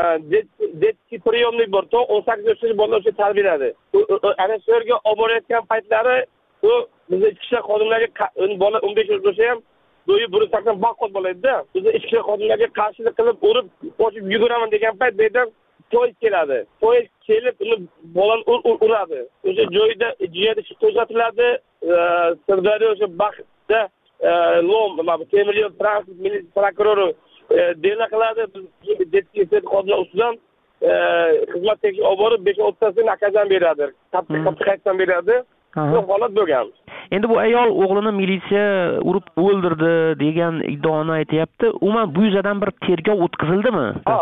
detskiy priyomlik bor. 18 yoshli bolalarga tarbiyaladi. Ana shu yerga olib borayotgan paytlari u bizning ichki ishlar xodimlariga bola 15 yosh bo'lsa ham do'yi buni sakson baqqol bo'ladida. Bizni ichki ishlar xodimlariga qarshilik qilib, urib, qochib yuguraman degan payt bu yerdan poyezd keladi. Poyezd kelib uni bolani uradi. O'sha joyda jiyada qo'zg'atiladi. Sirdaryo o'sha Baxtda lom, temir yo'l transport militsiya prokurori dela qiladi. Biz detskiy xodimlar ustidan xizmat tekshirib olib borib 5-6 tasini nakazdan beradi. Qattiq beradi. Bu holat bo'lgan. Endi bu ayol o'g'lini militsiya urib o'ldirdi degan iddaoni aytayapti. Umuman bu yuzadan bir tergov o'tkazildimi? Ha,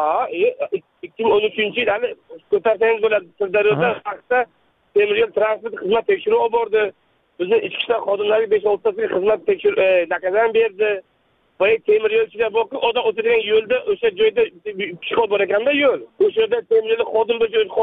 2013-yil hali ko'tarsangiz bo'ladi. Sirdaryoda vaqtda temir yo'l transport xizmat tekshiruvi olib bordi. Bizning ichki ishlar xodimlariga 5-6 tasini xizmat tekshirib nakazdan berdi. Va temir yo'lchilar borki, odam o'tadigan yo'lda o'sha joyda pishqor bor ekanda yo'l. O'sha yerda temir yo'l xodim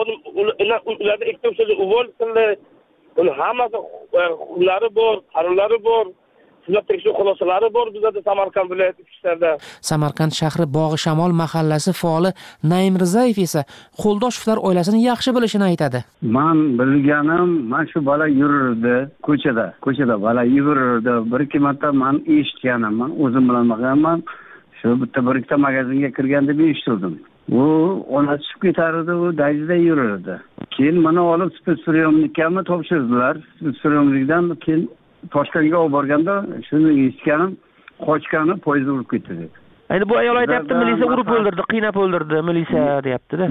ularda ikkita o'sha uvol qildi. Uning hammasi ullari bor, qarollari bor, xizmat tekshiruv xulosalari bor bizda Samarqand viloyat ishlarida. Samarqand shahri Bog'i Shamol mahallasi faoli Naim Rizayev esa Qo'ldoshevlar oilasini yaxshi bilishini aytadi. Men bilganim, men shu bola yurardi ko'chada bola yurardi. Bir-ikki marta men eshitganim, men o'zim bilan bo'lganman. Shu bitta bir-ikkita magazinga kirgan deb eshitdim. U ona chiqib ketardi, u dayjida yurardi. Keyin meni olib spetspriyomnikka topshirdilar. Spetspriyomnikdan keyin Toshkentga olib borganda shuni eshitganim, qochgani poyezd urib ketdi dedi. Endi bu ayol aytayapti, militsiya urib o'ldirdi, qiynab o'ldirdi, militsiya deyapti-da.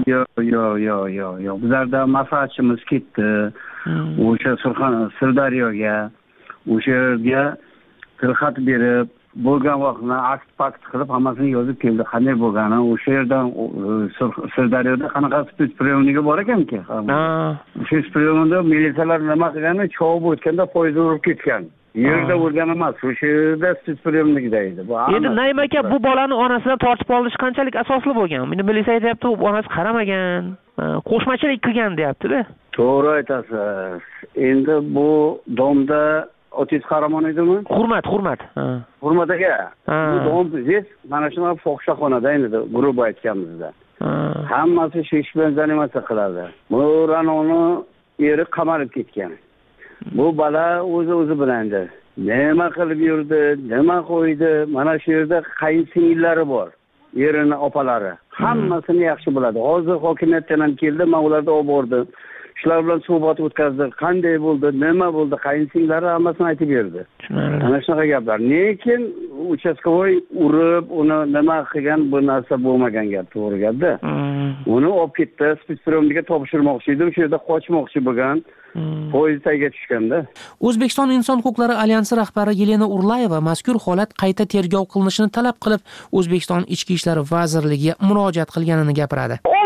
Yo'q. Bizlarda maslahatchimiz ketdi. O'sha Sirdaryoga, o'sha yerga tilxat berib, bo'lgan vaqtni akt qilib hammasini yozib keldi. Qanday bo'lgani, o'sha yerdan Sirdaryoda qanaqa spetspriyomniga bor ekan-ki. O'sha spetspriyomda militsiyalar nima qilgani, chovib o'tganda poyezd urib ketgan. Yerda o'lgan emas, o'sha yerda spetspriyomnikda edi. Endi Naim aka, bu bolani onasidan tortib olish qanchalik asosli bo'lgan? Meni militsiya aytayapti, onasi qaramagan, qo'shmachilik qilgan deyapti-da. To'g'ri aytasiz. Endi bu domda otiz qahramon edimi? Hurmat. Hurmat aka. Bu dom biz mana shunaqa fohishaxonada endi guruh aytganimizda. Hammasi shesh bilan zanimatsiya qiladi. Bu Ranoni eri qamalib ketgan. Bu bola o'zi bilandi. Nima qilib yurdi, nima qo'ydi? Mana shu yerda qayinsingillari bor. Erini opalari. Hammasini yaxshi biladi. Hozir hokimiyatdan ham keldi, men ularni olib bordim. Shular bilan suhbat o'tkazdi. Qanday bo'ldi, nima bo'ldi, qayinsinglari hammasini aytib berdi. Mana shunaqa gaplar. Lekin uchastkovoy urib, uni nima qilgan bu narsa bo'lmagan gap, to'g'ri gapda. Uni olib ketdi, spetspriyomniga topshirmoqchi edi, o'sha yerda qochmoqchi bo'lgan. Poyezd tagiga tushganda. O'zbekiston Inson huquqlari alyansi rahbari Yelena Urlayeva mazkur holat qayta tergov qilinishini talab qilib, O'zbekiston Ichki ishlar vazirligiga murojaat qilganini gapiradi.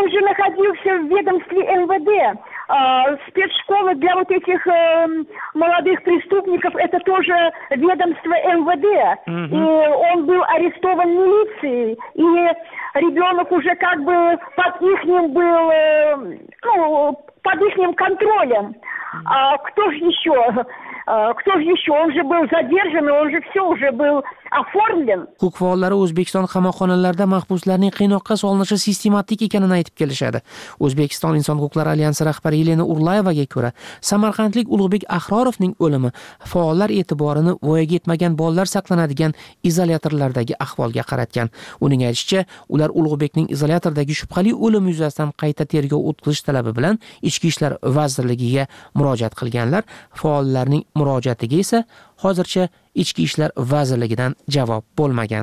уже находился в ведомстве МВД. Спецшкола для вот этих молодых преступников, это тоже ведомство МВД. И он был арестован милицией. И ребенок уже как бы под ихним был, под ихним контролем. А кто же еще? Он же был задержан, он же все уже был оформлен. Huquq faollari O'zbekiston qamoqxonalarida mahbuslarning qiynoqqa solinishi sistematik ekanini aytib kelishadi. O'zbekiston Inson huquqlari alyansi rahbari Yelena Urlayevaga ko'ra, Samarqandlik Ulug'bek Ahrorovning o'limi faollar e'tiborini voyaga yetmagan bolalar saqlanadigan izolyatorlardagi ahvolga qaratgan. Uning aytishicha, ular Ulug'bekning izolyatordagi shubhali o'limi yuzasidan qayta tergov o'tkazish talabi bilan Ichki ishlar vazirligiga murojaat qilganlar. Faollarning murojaatiga esa hozircha Ichki ishlar vazirligidan javob bo'lmagan.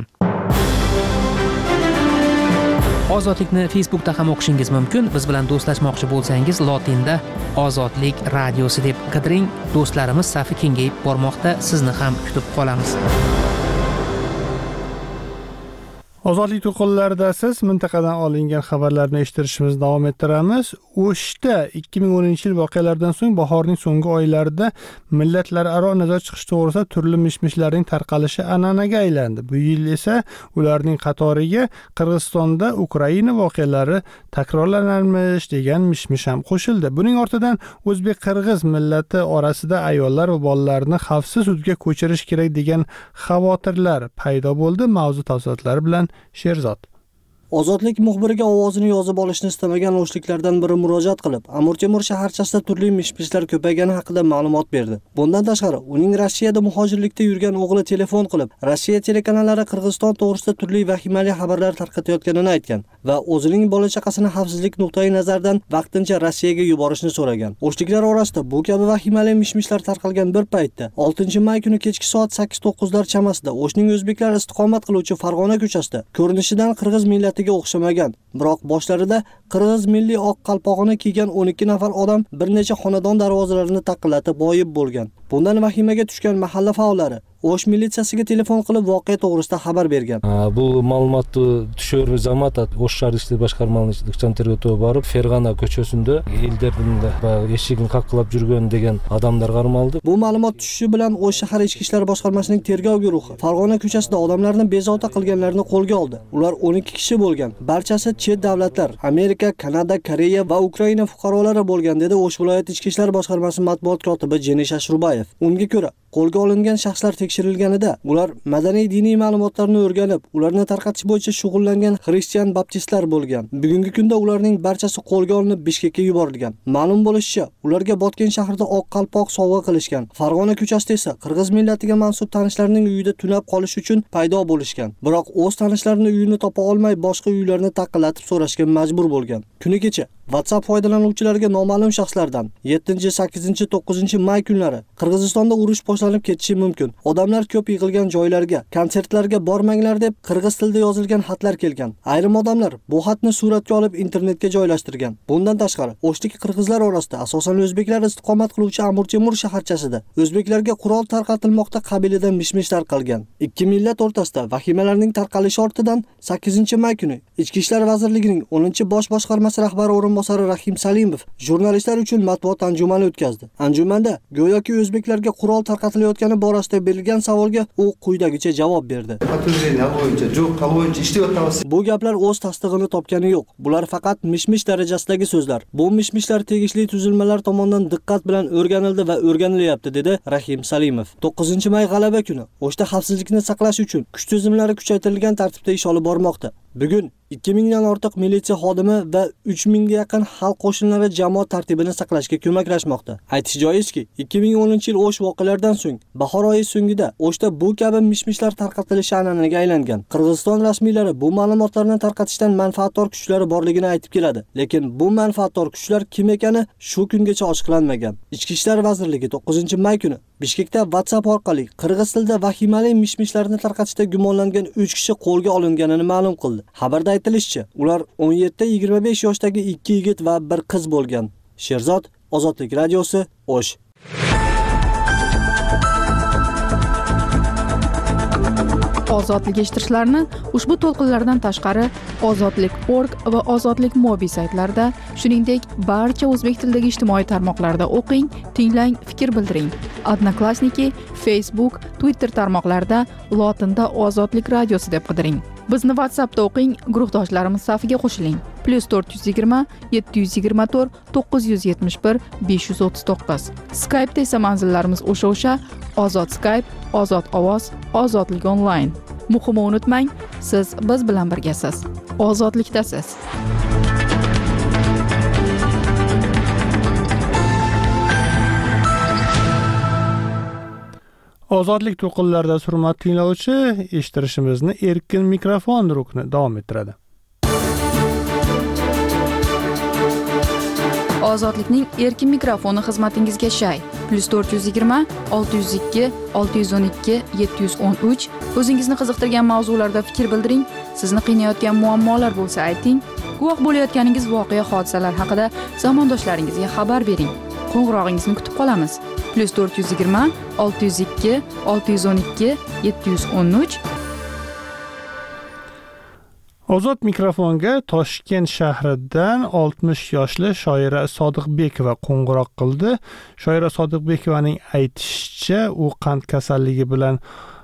Ozodlikni Facebookda ham o'qishingiz mumkin. Biz bilan do'stlashmoqchi bo'lsangiz, lotinda Ozodlik radiosi deb qidiring. Do'stlarimiz safi kengayib bormoqda. Sizni ham kutib qolamiz. Ozodlik to'qinlarida siz mintaqadan olingan xabarlarni eshittirishimizni davom ettiramiz. O'shda 2010-yil voqealaridan so'ng bahorning so'nggi oylarida millatlararo nizo chiqish to'g'risida turli mishmishlarning tarqalishi an'anaga aylandi. Bu yil esa ularning qatoriga Qirg'izistonda Ukraina voqealari takrorlanarmish degan mishmish ham qo'shildi. Buning ortidan o'zbek-qirg'iz millati orasida ayollar va bolalarni xavfsiz sudga ko'chirish kerak degan xavotirlar paydo bo'ldi. Mavzu tafsilotlari bilan Sherzod. Ozodlik muxbiriga ovozini yozib olishni istamagan o'shliklardan biri murojaat qilib, Amir Temur shaharchasida turli mishmishlar ko'paygani haqida ma'lumot berdi. Bundan tashqari, uning Rossiyada muhojirlikda yurgan o'g'li telefon qilib, Rossiya telekanallari Qirg'iziston to'g'risida turli vahimali xabarlar tarqatayotganini aytgan va o'zining bola-chaqasini xavfsizlik nuqtai nazaridan vaqtincha Rossiyaga yuborishni so'ragan. O'shliklar orasida bu kabi vahimali mishmishlar tarqalgan bir paytda 6-may kuni kechki soat 8-9lar chamasida O'shning o'zbeklar istiqomat qiluvchi Farg'ona ko'chasida ko'rinishidan qirg'iz millati o'xshamagan, biroq boshlarida qirg'iz milliy oq qalpog'ini kiygan 12 nafar odam bir necha xonadon darvozalarini taqillatib g'oyib bo'lgan. Bundan vahimaga tushgan mahalla faollari O'sh militsiyasiga telefon qilib voqea to'g'risida xabar bergan. Bu ma'lumotni tushirib zamat O'sh shahar ishlar boshqarmasining tergovga borib, Ferg'ana ko'chasida elderda eshigini qaqqilab yurgan degan odamlar qamaldi. Bu ma'lumot tushishi bilan O'sh shahar ichki ishlar boshqarmasining tergov guruhi Farg'ona ko'chasida odamlarni bezovta qilganlarni qo'lga oldi. Ular 12 kishi bo'lgan. Barchasi chet davlatlar, Amerika, Kanada, Koreya va Ukraina fuqarolari bo'lgan, dedi O'sh viloyat ichki ishlar boshqarmasi matbuot kotibi Jenish Ashrubayev. Unga ko'ra, qo'lga olingan shaxslar tekshirilganida ular madaniy diniy ma'lumotlarni o'rganib, ularni tarqatish bo'yicha shug'ullangan xristian baptistlar bo'lgan. Bugungi kunda ularning barchasi qo'lga olinib Bishkekka yuborilgan. Ma'lum bo'lishicha, ularga Botken shahrida oq qalpoq sovg'a qilishgan. Farg'ona ko'chasida esa qirg'iz millatiga mansub tanishlarining uyida tunab qolish uchun paydo bo'lishgan. Biroq o'z tanishlarining uyini topa olmay boshqa uylarni taqillatib so'rashga majbur bo'lgan. Kuni kecha WhatsApp foydalanuvchilariga noma'lum shaxslardan 7, 8, 9 may kunlari Qirg'izistonda urush boshlanib ketishi mumkin. Odamlar ko'p yig'ilgan joylarga, konsertlarga bormanglar deb qirg'iz tilida yozilgan xatlar kelgan. Ayrim odamlar bu xatni suratga olib internetga joylashtirgan. Bundan tashqari, O'shlik qirg'izlar orasida asosan o'zbeklar istiqomat qiluvchi Amir Temur shaharchasida o'zbeklarga qurol tarqatilmoqda qabilida mishmish tarqalgan. Ikki millat o'rtasida vahimalarning tarqalishi ortidan 8-may kuni Ichki ishlar vazirligining 10-bosh boshqarmasi rahbari o'rinbosari Rahim Salimov jurnalistlar uchun matbuot anjumani o'tkazdi. Anjumanda go'yoki o'zbeklarga qurol tarqatilayotgani borasida berilgan savolga u quyidagicha javob berdi. Bu gaplar o'z tasdig'ini topgani yo'q. Bular faqat mishmish darajasidagi so'zlar. Bu mishmishlar tegishli tuzilmalar tomonidan diqqat bilan o'rganildi va o'rganilyapti, dedi Rahim Salimov. 9-may g'alaba kuni O'shda xavfsizlikni saqlash uchun kuch tizimlari kuchaytirilgan tartibda ish olib bormoqda. Bugun 2000 dan ortiq militsiya xodimi va 3000 ga yaqin xalq qo'shinlari jamoat tartibini saqlashga ko'maklashmoqda. Aytish joizki, 2010-yil O'sh voqealaridan so'ng bahor oyi so'ngida O'shda bu kabi mishmishlar tarqatilishi an'anaga aylangan. Qirg'iziston rasmiylari bu ma'lumotlarni tarqatishdan manfaatdor kuchlari borligini aytib keladi, lekin bu manfaatdor kuchlar kim ekani shu kungacha ochiqlanmagan. Ichki ishlar vazirligi 9-may kuni Bishkekda WhatsApp orqali qirg'iz tilida vahimali mishmishlarni tarqatishda gumonlangan 3 kishi qo'lga olinganini ma'lum qildi. Xabarda aytilishicha, ular 17-25 yoshdagi 2 yigit va 1 qiz bo'lgan. Sherzod, Ozodlik radiosi, O'sh. Ozodlik eshittirishlarini ushbu to'lqinlardan tashqari ozodlik.org va ozodlik mobi saytlarida, shuningdek barcha o'zbek tilidagi ijtimoiy tarmoqlarda o'qing, tinglang, fikr bildiring. Odnoklassniki, Facebook, Twitter tarmoqlarida lotinda Ozodlik radiosi deb qidiring. Bizni WhatsAppda o'qing, guruhdoshlarimiz safiga qo'shiling. +420 724 971 539. Skype'da esa manzillarimiz o'sha Ozod Skype, Ozod ovoz, Ozodlik onlayn. Muhimi unutmang, siz biz bilan birgasiz. Ozodlikdasiz. Ozodlik to'qinlarida hurmatli tinglovchi, eshittirishimizni erkin mikrofon rukni davom ettiradi. Ozodlikning erkin mikrofoni xizmatingizga shay. +420 602 612 713. O'zingizni qiziqtirgan mavzularda fikr bildiring. Sizni qiynayotgan muammolar bo'lsa ayting. Guvoh bo'layotganingiz voqea hodisalar haqida zamondoshlaringizga xabar bering. Qo'ng'irog'ingizni kutib qolamiz. +420 602 612 713. Ozod mikrofonga Toshkent shahridan 60 yoshli Shoira Sodiqbekova qo'ng'iroq qildi. Shoira Sodiqbekovaning aytishicha, u qand kasalligi bilan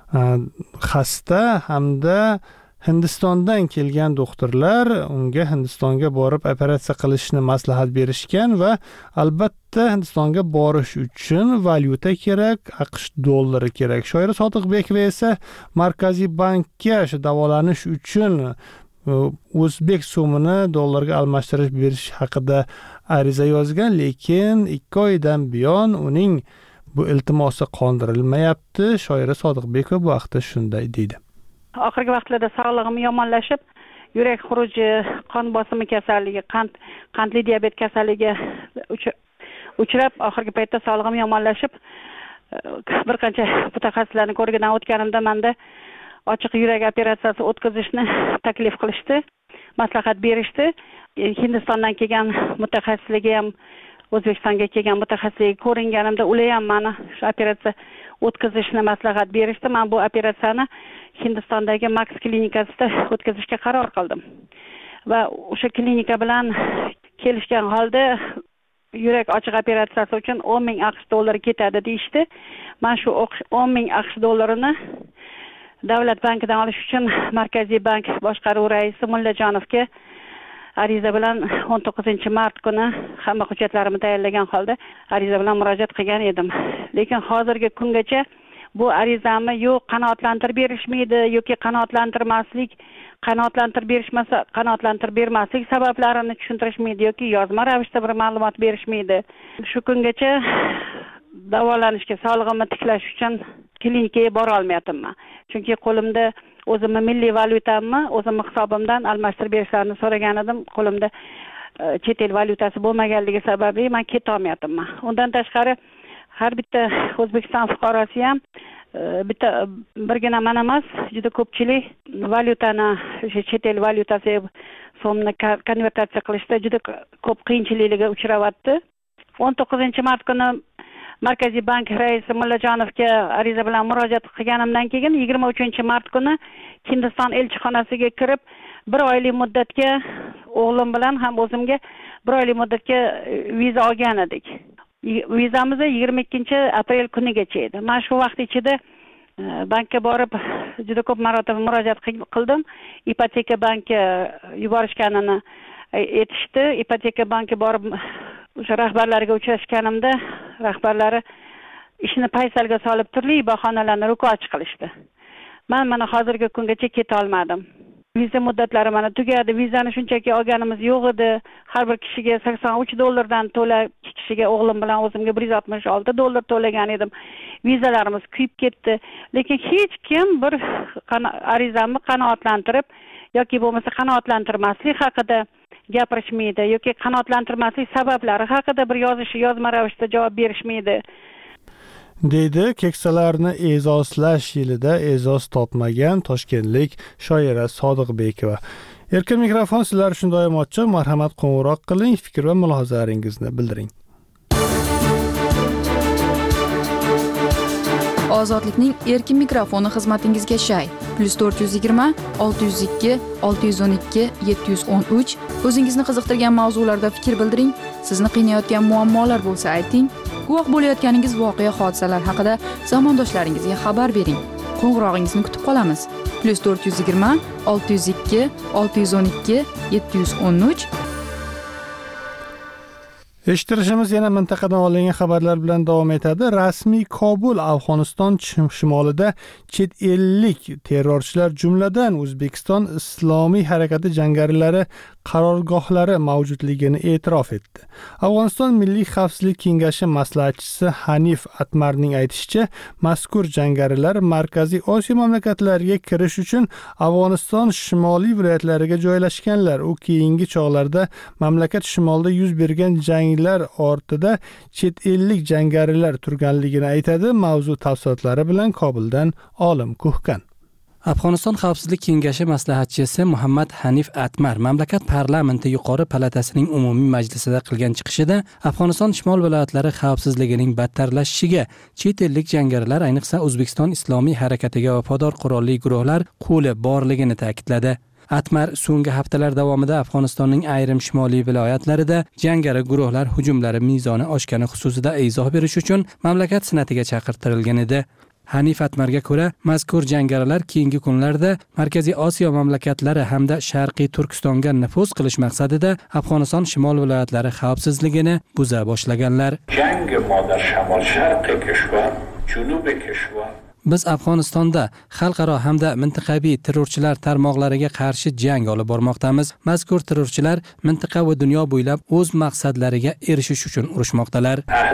xasta hamda Hindistondan kelgan doktorlar unga Hindistonga borib operatsiya qilishni maslahat berishgan va albatta Hindistonga borish uchun valyuta kerak, AQSh dollari kerak. Shoira Sodiqbekova esa Markaziy bankka shu davolanish uchun o'zbek so'mini dollarga almashtirish berish haqida ariza yozgan, lekin 2 oydan buyon uning bu iltimosi qondirilmayapti. Shoira Sodiqbekova bu haqda shunday deydi. Oxirgi vaqtlarda sog'lig'im yomonlashib, yurak xuruji, qon bosimi kasalligi, qandli diabet kasalligi uchrab, oxirgi paytda sog'lig'im yomonlashib, bir qancha mutaxassislarning ko'rigidan o'tganimda menda ochiq yurak operatsiyasi o'tkazishni taklif qilishdi, maslahat berishdi. Hindistondan kelgan mutaxassisligi ham O'zbekistonga kelgan mutaxassisga ko'ringanimda ular ham meni shu operatsiya o'tkazishni maslahat berishdi. Men bu operatsiyani Hindistondagi Max klinikasida o'tkazishga qaror qildim. Va o'sha klinika bilan kelishgan holda yurak ochiq operatsiyasi uchun 10 ming AQSh dollari ketadi deyishdi. Men shu 10 ming AQSh dollarini Davlat bankidan olish uchun Markaziy bank boshqaruv raisi Mullajonovga ariza bilan 19-mart kuni hamma hujjatlarimni tayyorlagan holda ariza bilan murojaat qilgan edim. Lekin hozirgi kungacha bu arizamni yo'q qanoatlantirib berishmaydi yoki qanoatlantirib bermaslik sabablarini tushuntirishmaydi yoki yozma ravishda bir ma'lumot berishmaydi. Shu kungacha davolanishga, sog'lig'imni tiklash uchun klinikaga bora olmayapman. Chunki qo'limda o'zimni milliy valyutamni o'zimni hisobimdan almashtirib berishlarini so'ragan edim. Qo'limda chet el valyutasi bo'lmaganligi sababli men keta olmayapman. Undan tashqari har bitta O'zbekiston fuqarosi ham birgina men emas, juda ko'pchilik valyutani, o'sha chet el valyutasi so'mni konvertatsiya qilishda juda ko'p qiyinchiliklarga uchrayapti. 19-mart kuni Markaziy bank raisi Mullajonovga ariza bilan murojaat qilganimdan keyin 23-mart kuni Hindiston elchixonasiga kirib 1 oylik muddatga o'g'lim bilan ham o'zimga 1 oylik muddatga viza olgan edik. Vizamiz 22-aprel kunigacha edi. Men shu vaqt ichida bankka borib juda ko'p marotaba murojaat qildim. Ipoteka banki yuborishganini aytishdi. Ipoteka banki borib o'sha rahbarlarga uchrashganimda rahbarlari ishni paysalga solib turli bahonalarni rukoch qilishdi. Men mana hozirgi kungacha keta olmadim. Viza muddatlari mana tugadi. Vizani shunchaki olganimiz yo'q edi. Har bir kishiga 83 dollardan to'lab, kishiga o'g'lim bilan o'zimga 166 dollar to'lagan edim. Vizalarimiz kuyib ketdi. Lekin hech kim bir arizamni qanoatlantirib yoki bo'lmasa qanoatlantirmaslik haqida gapirishmaydi yoki qanoatlantirmaslik sabablari haqida bir yozma ravishda javob berishmaydi. deydi keksalarni e'zozlash yilida e'zoz topmagan toshkentlik Shoira Sodiqbekova. Erkin mikrofon sizlar uchun doim ochiq. Marhamat, qo'ng'iroq qiling, fikr va mulohazalaringizni bildiring. Ozodlikning erkin mikrofoni xizmatingizga shay. +420 602 612 713. O'zingizni qiziqtirgan mavzularda fikr bildiring. Sizni qiynayotgan muammolar bo'lsa ayting. Guvoh bo'layotganingiz voqea hodisalar haqida zamondoshlaringizga xabar bering. Qo'ng'irog'ingizni kutib qolamiz. +420 602 612 713. Eshittirishimiz yana mintaqadan olingan xabarlar bilan davom etadi. Rasmiy Kobul Afg'oniston shimolida chet ellik terrorchilar jumladan O'zbekiston Islomiy harakati jangarilari qarorgohlari mavjudligini e'tirof etdi. Afg'oniston Milliy xavfsizlik kengashi maslahatchisi Hanif Atmarning aytishicha, mazkur jangarilar Markaziy Osiyo mamlakatlariga kirish uchun Afg'oniston shimoliy viloyatlariga joylashganlar. U keyingi chog'larda mamlakat shimolida yuz bergan janglar ortida chet ellik jangarilar turganligini aytadi. Mavzu tafsilotlari bilan Kobuldan Olim Kuhkan. Afg'oniston Xavfsizlik kengashi maslahatchisi Muhammad Hanif Atmar mamlakat parlamenti yuqori palatasining umumiy majlisida qilgan chiqishida Afg'oniston shimol viloyatlari xavfsizligining battarlashishiga chet ellik jangarilar, ayniqsa O'zbekiston Islomiy harakatiga vafodor qurolli guruhlar qo'li borligini ta'kidladi. Atmar so'nggi haftalar davomida Afg'onistonning ayrim shimoliy viloyatlarida jangari guruhlar hujumlari mezoni oshgani xususida izoh berish uchun mamlakat senatiga chaqirtirilgan edi. Hanif Atmarga ko'ra, mazkur jangarilar keyingi kunlarda Markaziy Osiyo mamlakatlari hamda Sharqiy Turkistonga nufuz qilish maqsadida Afg'oniston shimol viloyatlari xavfsizligini buza boshlaganlar. Jang ma dar shamal-sharqi kishvar, junubi kishvar Biz Afg'onistonda xalqaro hamda mintaqaviy terrorchilar tarmoqlariga qarshi jang olib bormoqdamiz. Mazkur terrorchilar mintaqa va dunyo bo'ylab o'z maqsadlariga erishish uchun urushmoqdalar.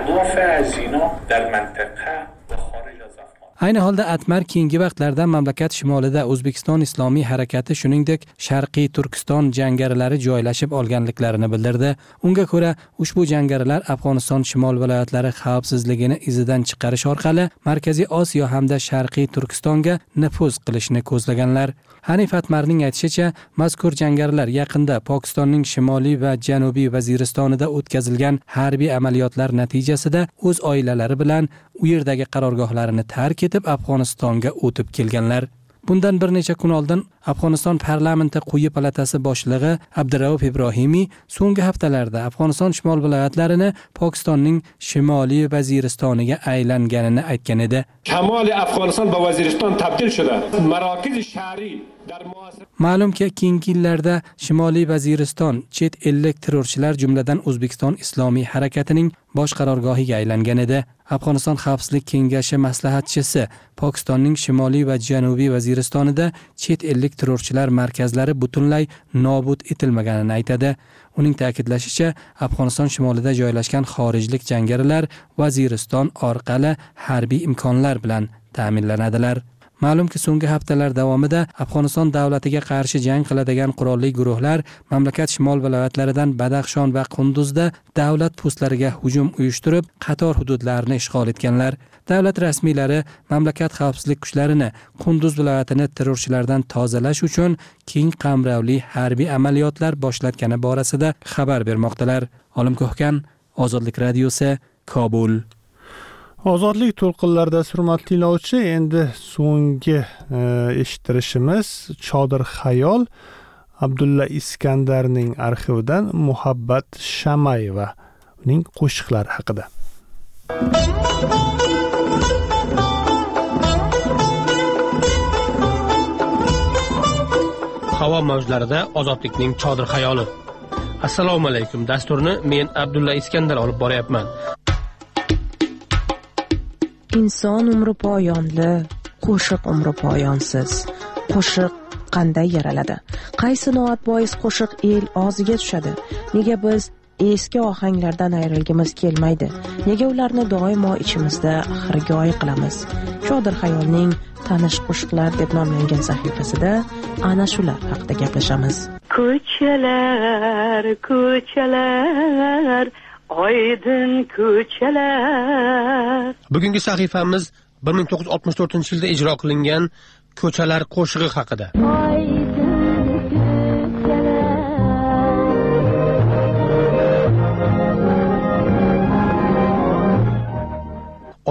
Ayni holda Atmar keyingi vaqtlarda mamlakat shimolida O'zbekiston Islomiy harakati shuningdek Sharqiy Turkiston jangarilari joylashib olganliklarini bildirdi. Unga ko'ra, ushbu jangarilar Afg'oniston shimol viloyatlari xavfsizligini izidan chiqarish orqali Markaziy Osiyo hamda Sharqiy Turkistonga nufuz qilishni ko'zlaganlar. Hanif Atmarning aytishicha, mazkur jangarilar yaqinda Pokistonning shimoliy va janubiy Vaziristonida o'tkazilgan harbiy amaliyotlar natijasida o'z oilalari bilan u yerdagi qarorgohlarini tark etib Afg'onistonga o'tib kelganlar. Bundan bir necha kun oldin Afg'oniston parlamenti quyi palatasi boshlig'i Abdurauf Ibrohimiy so'nggi haftalarda Afg'oniston shimol viloyatlarini Pokistonning shimoliy Vaziristoniga aylanganini aytgan edi. Shimoliy Afg'oniston va Vaziriston tabdil shudi. Marokiz shahri Ma'lumki, keyingi yillarda Shimoliy Vaziriston chet ellik terrorchilar jumladan O'zbekiston Islomiy harakatining bosh qarorgohiga aylangan edi. Afg'oniston Xavfsizlik kengashi maslahatchisi Pokistonning shimoliy va janubiy Vaziristonida chet ellik terrorchilar markazlari butunlay nobud etilmaganini aytadi. Uning ta'kidlashicha, Afg'oniston shimolida joylashgan xorijlik jangarilar Vaziriston orqali harbiy imkonlar bilan ta'minlanadilar. Ma'lumki, so'nggi haftalar davomida Afg'oniston davlatiga qarshi jang qiladigan qurolli guruhlar mamlakat shimol viloyatlaridan Badaxshon va Qunduzda davlat postlariga hujum uyushtirib, qator hududlarni ishg'ol etganlar. Davlat rasmiylari mamlakat xavfsizlik kuchlarini Qunduz viloyatini terrorchilardan tozalash uchun keng qamrovli harbiy amaliyotlar boshlatgani borasida xabar bermoqdalar. Olim Kuhkan, Ozodlik radiosi, Kobul. Ozodlik to'lqinlarida hurmatli tinglovchi, endi so'nggi eshittirishimiz Chodir xayol Abdulla Iskandarning arxividan Muhabbat Shamayeva uning qo'shiqlari haqida. Havo mavjlarida ozodlikning Chodir xayoli. Assalomu alaykum. Dasturni men Abdulla Iskandar olib boryapman. Inson umri poyonli, qo'shiq umri poyonsiz. Qo'shiq qanday yaraladi? Qaysi noat bois qo'shiq el og'ziga tushadi? Nega biz eski ohanglardan ayrilgimiz kelmaydi? Nega ularni doimo ichimizda xirgoyi qilamiz? Chodir xayolning tanish qo'shiqlar deb nomlangan sahifasida ana shular haqida gaplashamiz. Ko'chalar, ko'chalar, oydin ko'chalar. Bugungi sahifamiz 1964-yilda ijro qilingan Ko'chalar qo'shig'i haqida.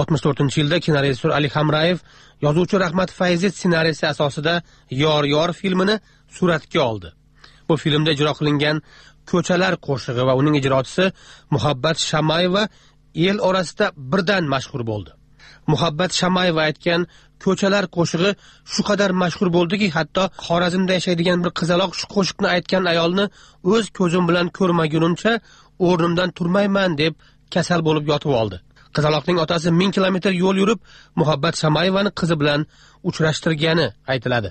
1964-yilda kinorejissyor Ali Hamrayev yozuvchi Rahmat Fayzet ssenariysi asosida Yor filmini suratga oldi. Bu filmda ijro qilingan Ko'chalar qo'shig'i va uning ijrochisi Muhabbat Shamayeva el orasida birdan mashhur bo'ldi. Muhabbat Shamayeva aytgan Ko'chalar qo'shig'i shu qadar mashhur bo'ldiki, hatto Xorazmda yashaydigan bir qizaloq shu qo'shiqni aytgan ayolni o'z ko'zim bilan ko'rmagunimcha o'rnimdan turmayman deb kasal bo'lib yotib oldi. Qizaloqning otasi 1000 kilometr yo'l yurib Muhabbat Shamayevani qizi bilan uchrashtirgani aytiladi.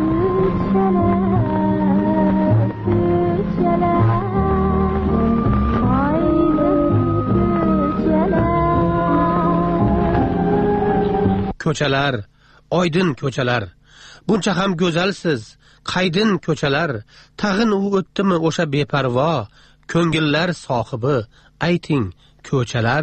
Ko'chalar, oydin ko'chalar, buncha ham go'zalsiz, qaydin ko'chalar, tag'in u o'tdimi o'sha beparvo, ko'ngillar sohibi, ayting ko'chalar.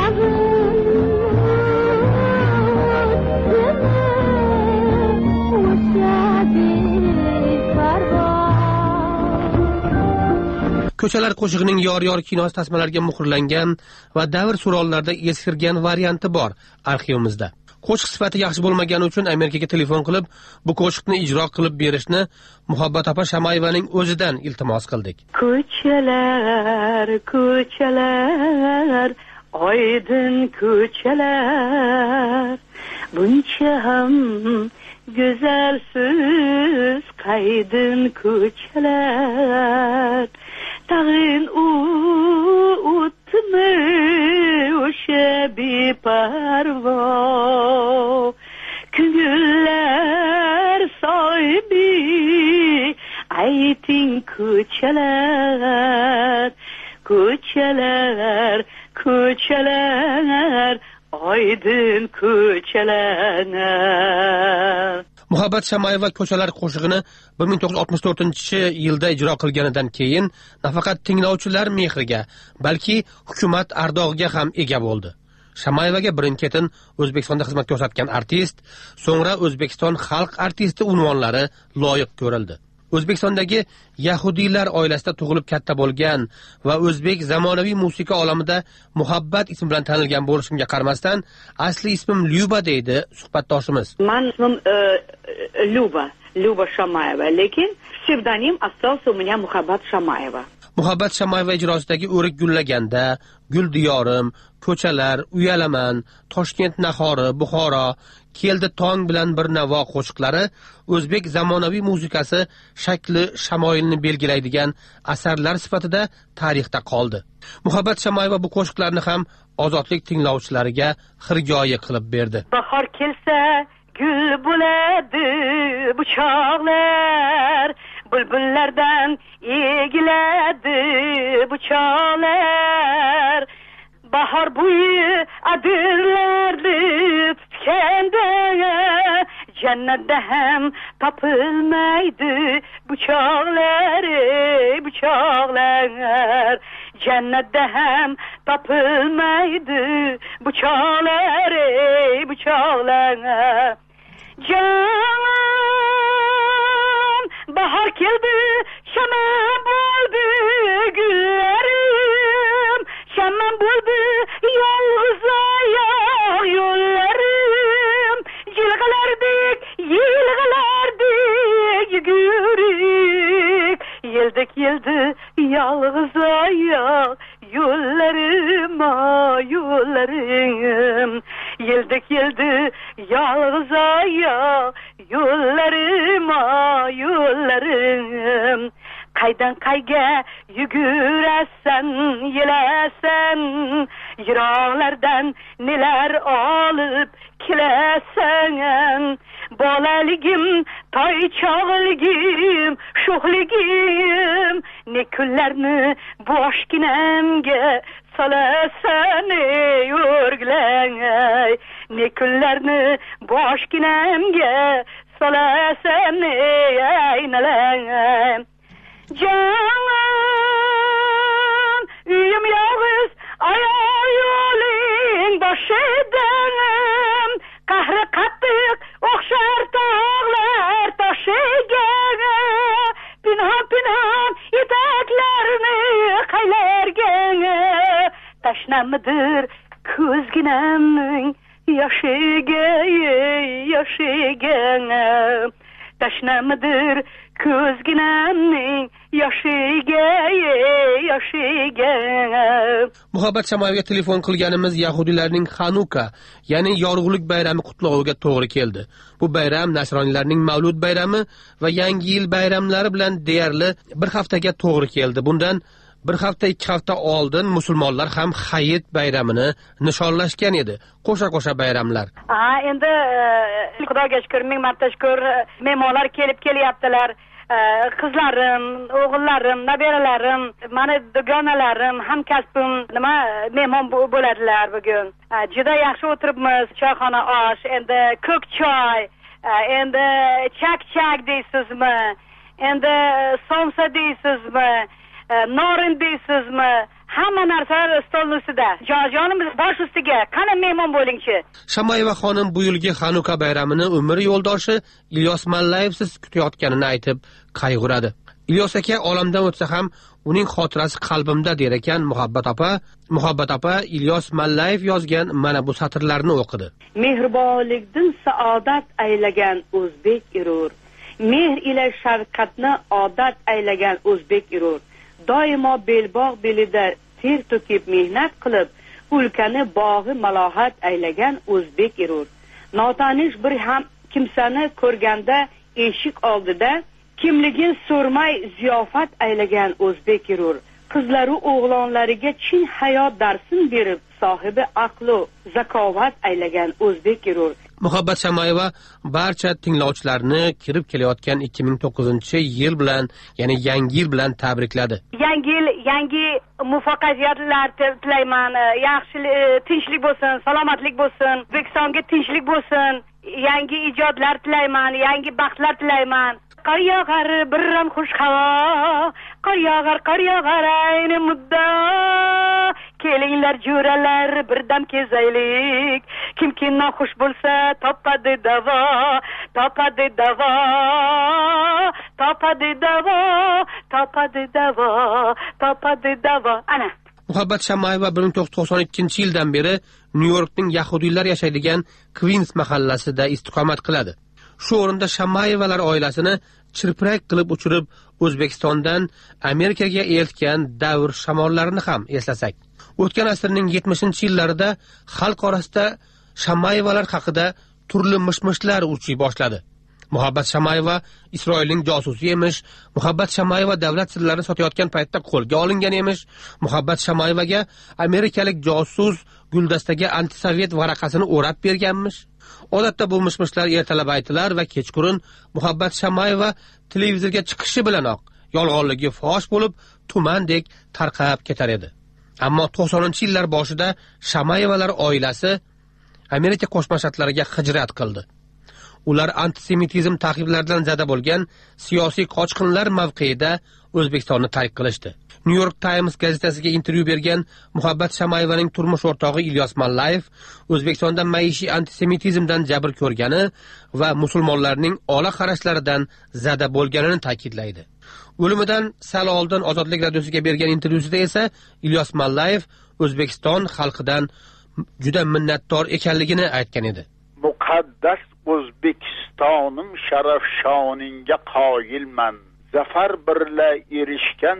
Ko'chalar qo'shig'ining yor kinosi tasmalarga muhrlangan va davr so'rovlarida eskirgan varianti bor arxivimizda. Qo'shiq sifati yaxshi bo'lmagani uchun Amerikaga telefon qilib, bu qo'shiqni ijro qilib berishni Muhabbat opa Shamayevaning o'zidan iltimos qildik. Ko'chalar, ko'chalar, oydin ko'chalar, buncha ham go'zalsiz, qaydin ko'chalar, tag'in u o'tmi o'sha beparvo, ko'ngillar sohibi, ayting ko'chalar, ko'chalar, ko'chalar, oydin ko'chalar. Muhabbat Shamayeva Ko'chalar qo'shig'ini 1964-yilda ijro qilganidan keyin nafaqat tinglovchilar mehriga, balki hukumat ardog'iga ham ega bo'ldi. Shamayevaga birin-ketin O'zbekistonda xizmat ko'rsatgan artist, so'ngra O'zbekiston xalq artisti unvonlari loyiq ko'rildi. O'zbekistondagi yahudiylar oilasida tug'ilib katta bo'lgan va o'zbek zamonaviy musiqa olamida Muhabbat ismi bilan tanilgan bo'lishimga qaramasdan, asli ismim Lyuba deydi suhbatdoshimiz. Men ismim Lyuba Shamayeva, lekin psevdonim остался у меня Muhabbat Shamayeva. Muhabbat Shamayeva ijrosidagi O'rik gullaganda, Gul diyorim, Ko'chalar, Uyalaman, Toshkent nahori, Buxoro, Keldi tong bilan bir navo qo'shiqlari o'zbek zamonaviy musiqasi shakli shamoyilni belgilaydigan asarlar sifatida tarixda qoldi. Muhabbat Shamayeva bu qo'shiqlarni ham ozodlik tinglovchilariga xirgoyi qilib berdi. Bahor kelsa, gul bo'ladi bu chog'lar, bulbullardan egiladi bu chog'lar. Bahor bo'yi adirlarni tutkanda, jannatda ham topilmaydi bu chog'lar, bu chog'lar. Jannatda ham topilmaydi bu chog'lar, bu chog'lar. Jon, bahor keldi, shama bo'ldi gullarim, shama bo'ldi yolg'iz oyoq yo'llarim, yilg'ilardek yugurik, yeldek yeldi yolg'iz oyoq yo'llarim, yo'llarim, yeldek yeldi yolg'iz oyoq yo'llarim, yo'llarim. Qaydan qayga yugurasan, yelasan, yiroqlardan nelar olib kelasan. Bolaligim, toychog'ligim, sho'xligim, ne kunlarni boshginamga solasan ey o'rgilay, ne kunlarni boshginamga solasan ey aynalang. Jon, uyim yolg'iz, oyoq yo'ling boshidan, qahri qattiq o'xshar tog'lar toshiga, pinhon yetaklarni qaylarga, tashnamidir ko'zginamning yashiga tashnamidir ko'zginamning yashiga muhabbat shamoyiga telefon qilganimiz yahudiylarning Hanuka, ya'ni yorug'lik bayrami qutlog'iga to'g'ri keldi. Bu bayram nasroniylarning Mavlud bayrami va yangi yil bayramlari bilan deyarli bir haftaga to'g'ri keldi. Bundan bir hafta 2 hafta oldin musulmonlar ham Hayit bayramini nishonlashgan edi. Qo'sha bayramlar. Endi Xudoga shukr, ming marta shukr, mehmonlar kelib kelyaptilar. Qizlarim, o'g'illarim, nabiralarim, meni dugonalarim, hamkasbim nima mehmon bo'ladilar bugun. Juda yaxshi o'tiribmiz, choyxona osh, endi ko'k choy, endi chak deysizmi? Endi somsa deysizmi? Norin deysizmi? Hamma narsa stol ustida. Jonimiz bosh ustiga. Qani mehmon bo'lingchi. Shamoyeva xonim bu yilgi Hanuka bayramini umr yo'ldoshi Ilyos Mallayevsiz kutayotganini aytib qayg'uradi. Ilyos aka olamdan o'tsa ham uning xotirasi qalbimda der ekan Muhabbat opa Ilyos Mallayev yozgan mana bu satrlarni o'qidi. Mehribonlikdan saodat aylagan o'zbek urur. Mehr ila shafqatni odat aylagan o'zbek urur. Doimo belbog' belida ter to'kib mehnat qilib, ulkani bog'i malohat aylagan o'zbek urur. Notanish bir ham kimsani ko'rganda eshik oldida kimligin so'rmay ziyofat aylagan o'zbek urur. Qizlaru o'g'lonlariga chin hayot darsin berib, sohibi aqlu zakovat aylagan o'zbek urur. Muhabbat Shamoyeva barcha tinglovchilarni kirib kelayotgan 2009-yil bilan, ya'ni yangi yil bilan tabrikladi. Yangi yil, yangi muvaffaqiyatlar tilayman. Yaxshi tinchlik bo'lsin, salomatlik bo'lsin, O'zbekistonga tinchlik bo'lsin. Yangi ijodlar tilayman, yangi baxtlar tilayman. Qor yog'ar birram xush havo, qor yog'ar ayni muddo. Kelinglar jo'ralar birdam kezaylik, kimki noxush bo'lsa topadi davo. Ana Muhabbat Shamoyeva 1992-yildan beri Nyu-Yorkning yahudiylar yashaydigan Queens mahallasida istiqomat qiladi. Shu o'rinda Shamoyevalar oilasini chirpirak qilib uchirib O'zbekistondan Amerikaga eltgan davr shamollarini ham eslasak. O'tgan asrning 70-yillarida xalq orasida Shamoyevalar haqida turli mishmishlar uchiy boshladi. Muhabbat Shamoyeva Isroilning josusi emish, Muhabbat Shamoyeva davlat sirlarini sotayotgan paytda qo'lga olingan emish, Muhabbat Shamoyevaga amerikalik josus guldastaga antisovet varaqasini o'rab berganmish. Odatda bu mishmishlar ertalab aytilar va kechqurun Muhabbat Shamoyeva televizorga chiqishi bilanoq yolg'onligi fosh bo'lib, tumandek tarqab ketar edi. Ammo 90-yillar boshida Shamoyevalar oilasi Amerika Qo'shma Shtatlariga hijrat qildi. Ular antisemitizm taqiblaridan zada bo'lgan siyosiy qochqinlar mavqeida O'zbekistonni tark qilishdi. New York Times gazetasiga intervyu bergan Muhabbat Shamoyevaning turmush o'rtog'i Ilyos Mallayev O'zbekistonda maishiy antisemitizmdan jabr ko'rgani va musulmonlarning ola qarashlaridan zada bo'lganini ta'kidlaydi. O'limidan sal oldin Ozodlik radiosiga bergan intervyusida esa Ilyos Mallayev O'zbekiston xalqidan juda minnatdor ekanligini aytgan edi. Muqaddas O'zbekistonim sharaf shoninga qoyilman. Zafar birla erishgan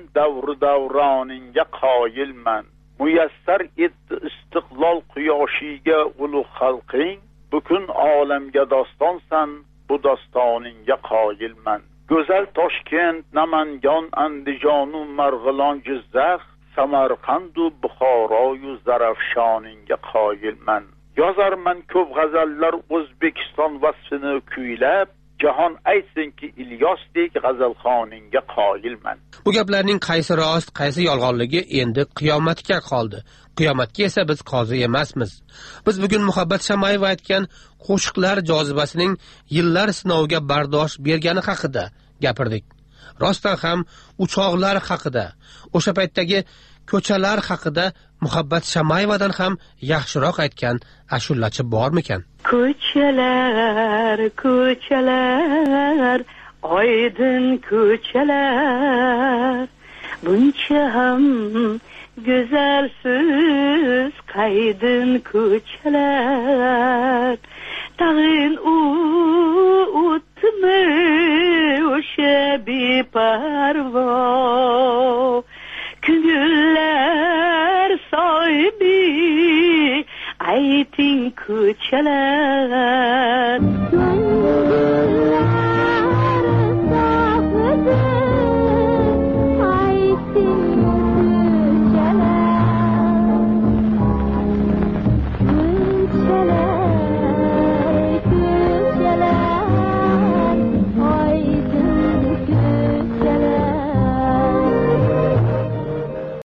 davroningga qoyilman. Muyassar etdi istiqlol quyoshiga ulug' xalqing. Butun olamga dostonsan, bu dostoningga qoyilman. Go'zal Toshkent, Namangan, Andijon, Marg'ilon, Jizzax, Samarqand va Buxoro Zarafshoningga qoyilman. Yozarman ko'p g'azallar O'zbekiston vasfini kuylab, jahon aytsinki Ilyosdek g'azalxoningga qoyilman. Bu gaplarning qaysi rost, qaysi yolg'onligi endi qiyomatga qoldi. Qiyomatga esa biz qozi emasmiz. Biz bugun Muhabbat Shamoyeva aytgan qo'shiqlar jozibasining yillar sinoviga bardosh bergani haqida gapirdik. Rostdan ham uchoqlar haqida, o'sha paytdagi ko'chalar haqida Muhabbat Shamoyevadan ham yaxshiroq aytgan ashulachi bormikan? Ko'chalar, oydin ko'chalar, buncha ham güzelsiz kaydın ko'chalar tag'in o'tmi o'sha beparvo ko'ngillar sohibi ayting ko'chalar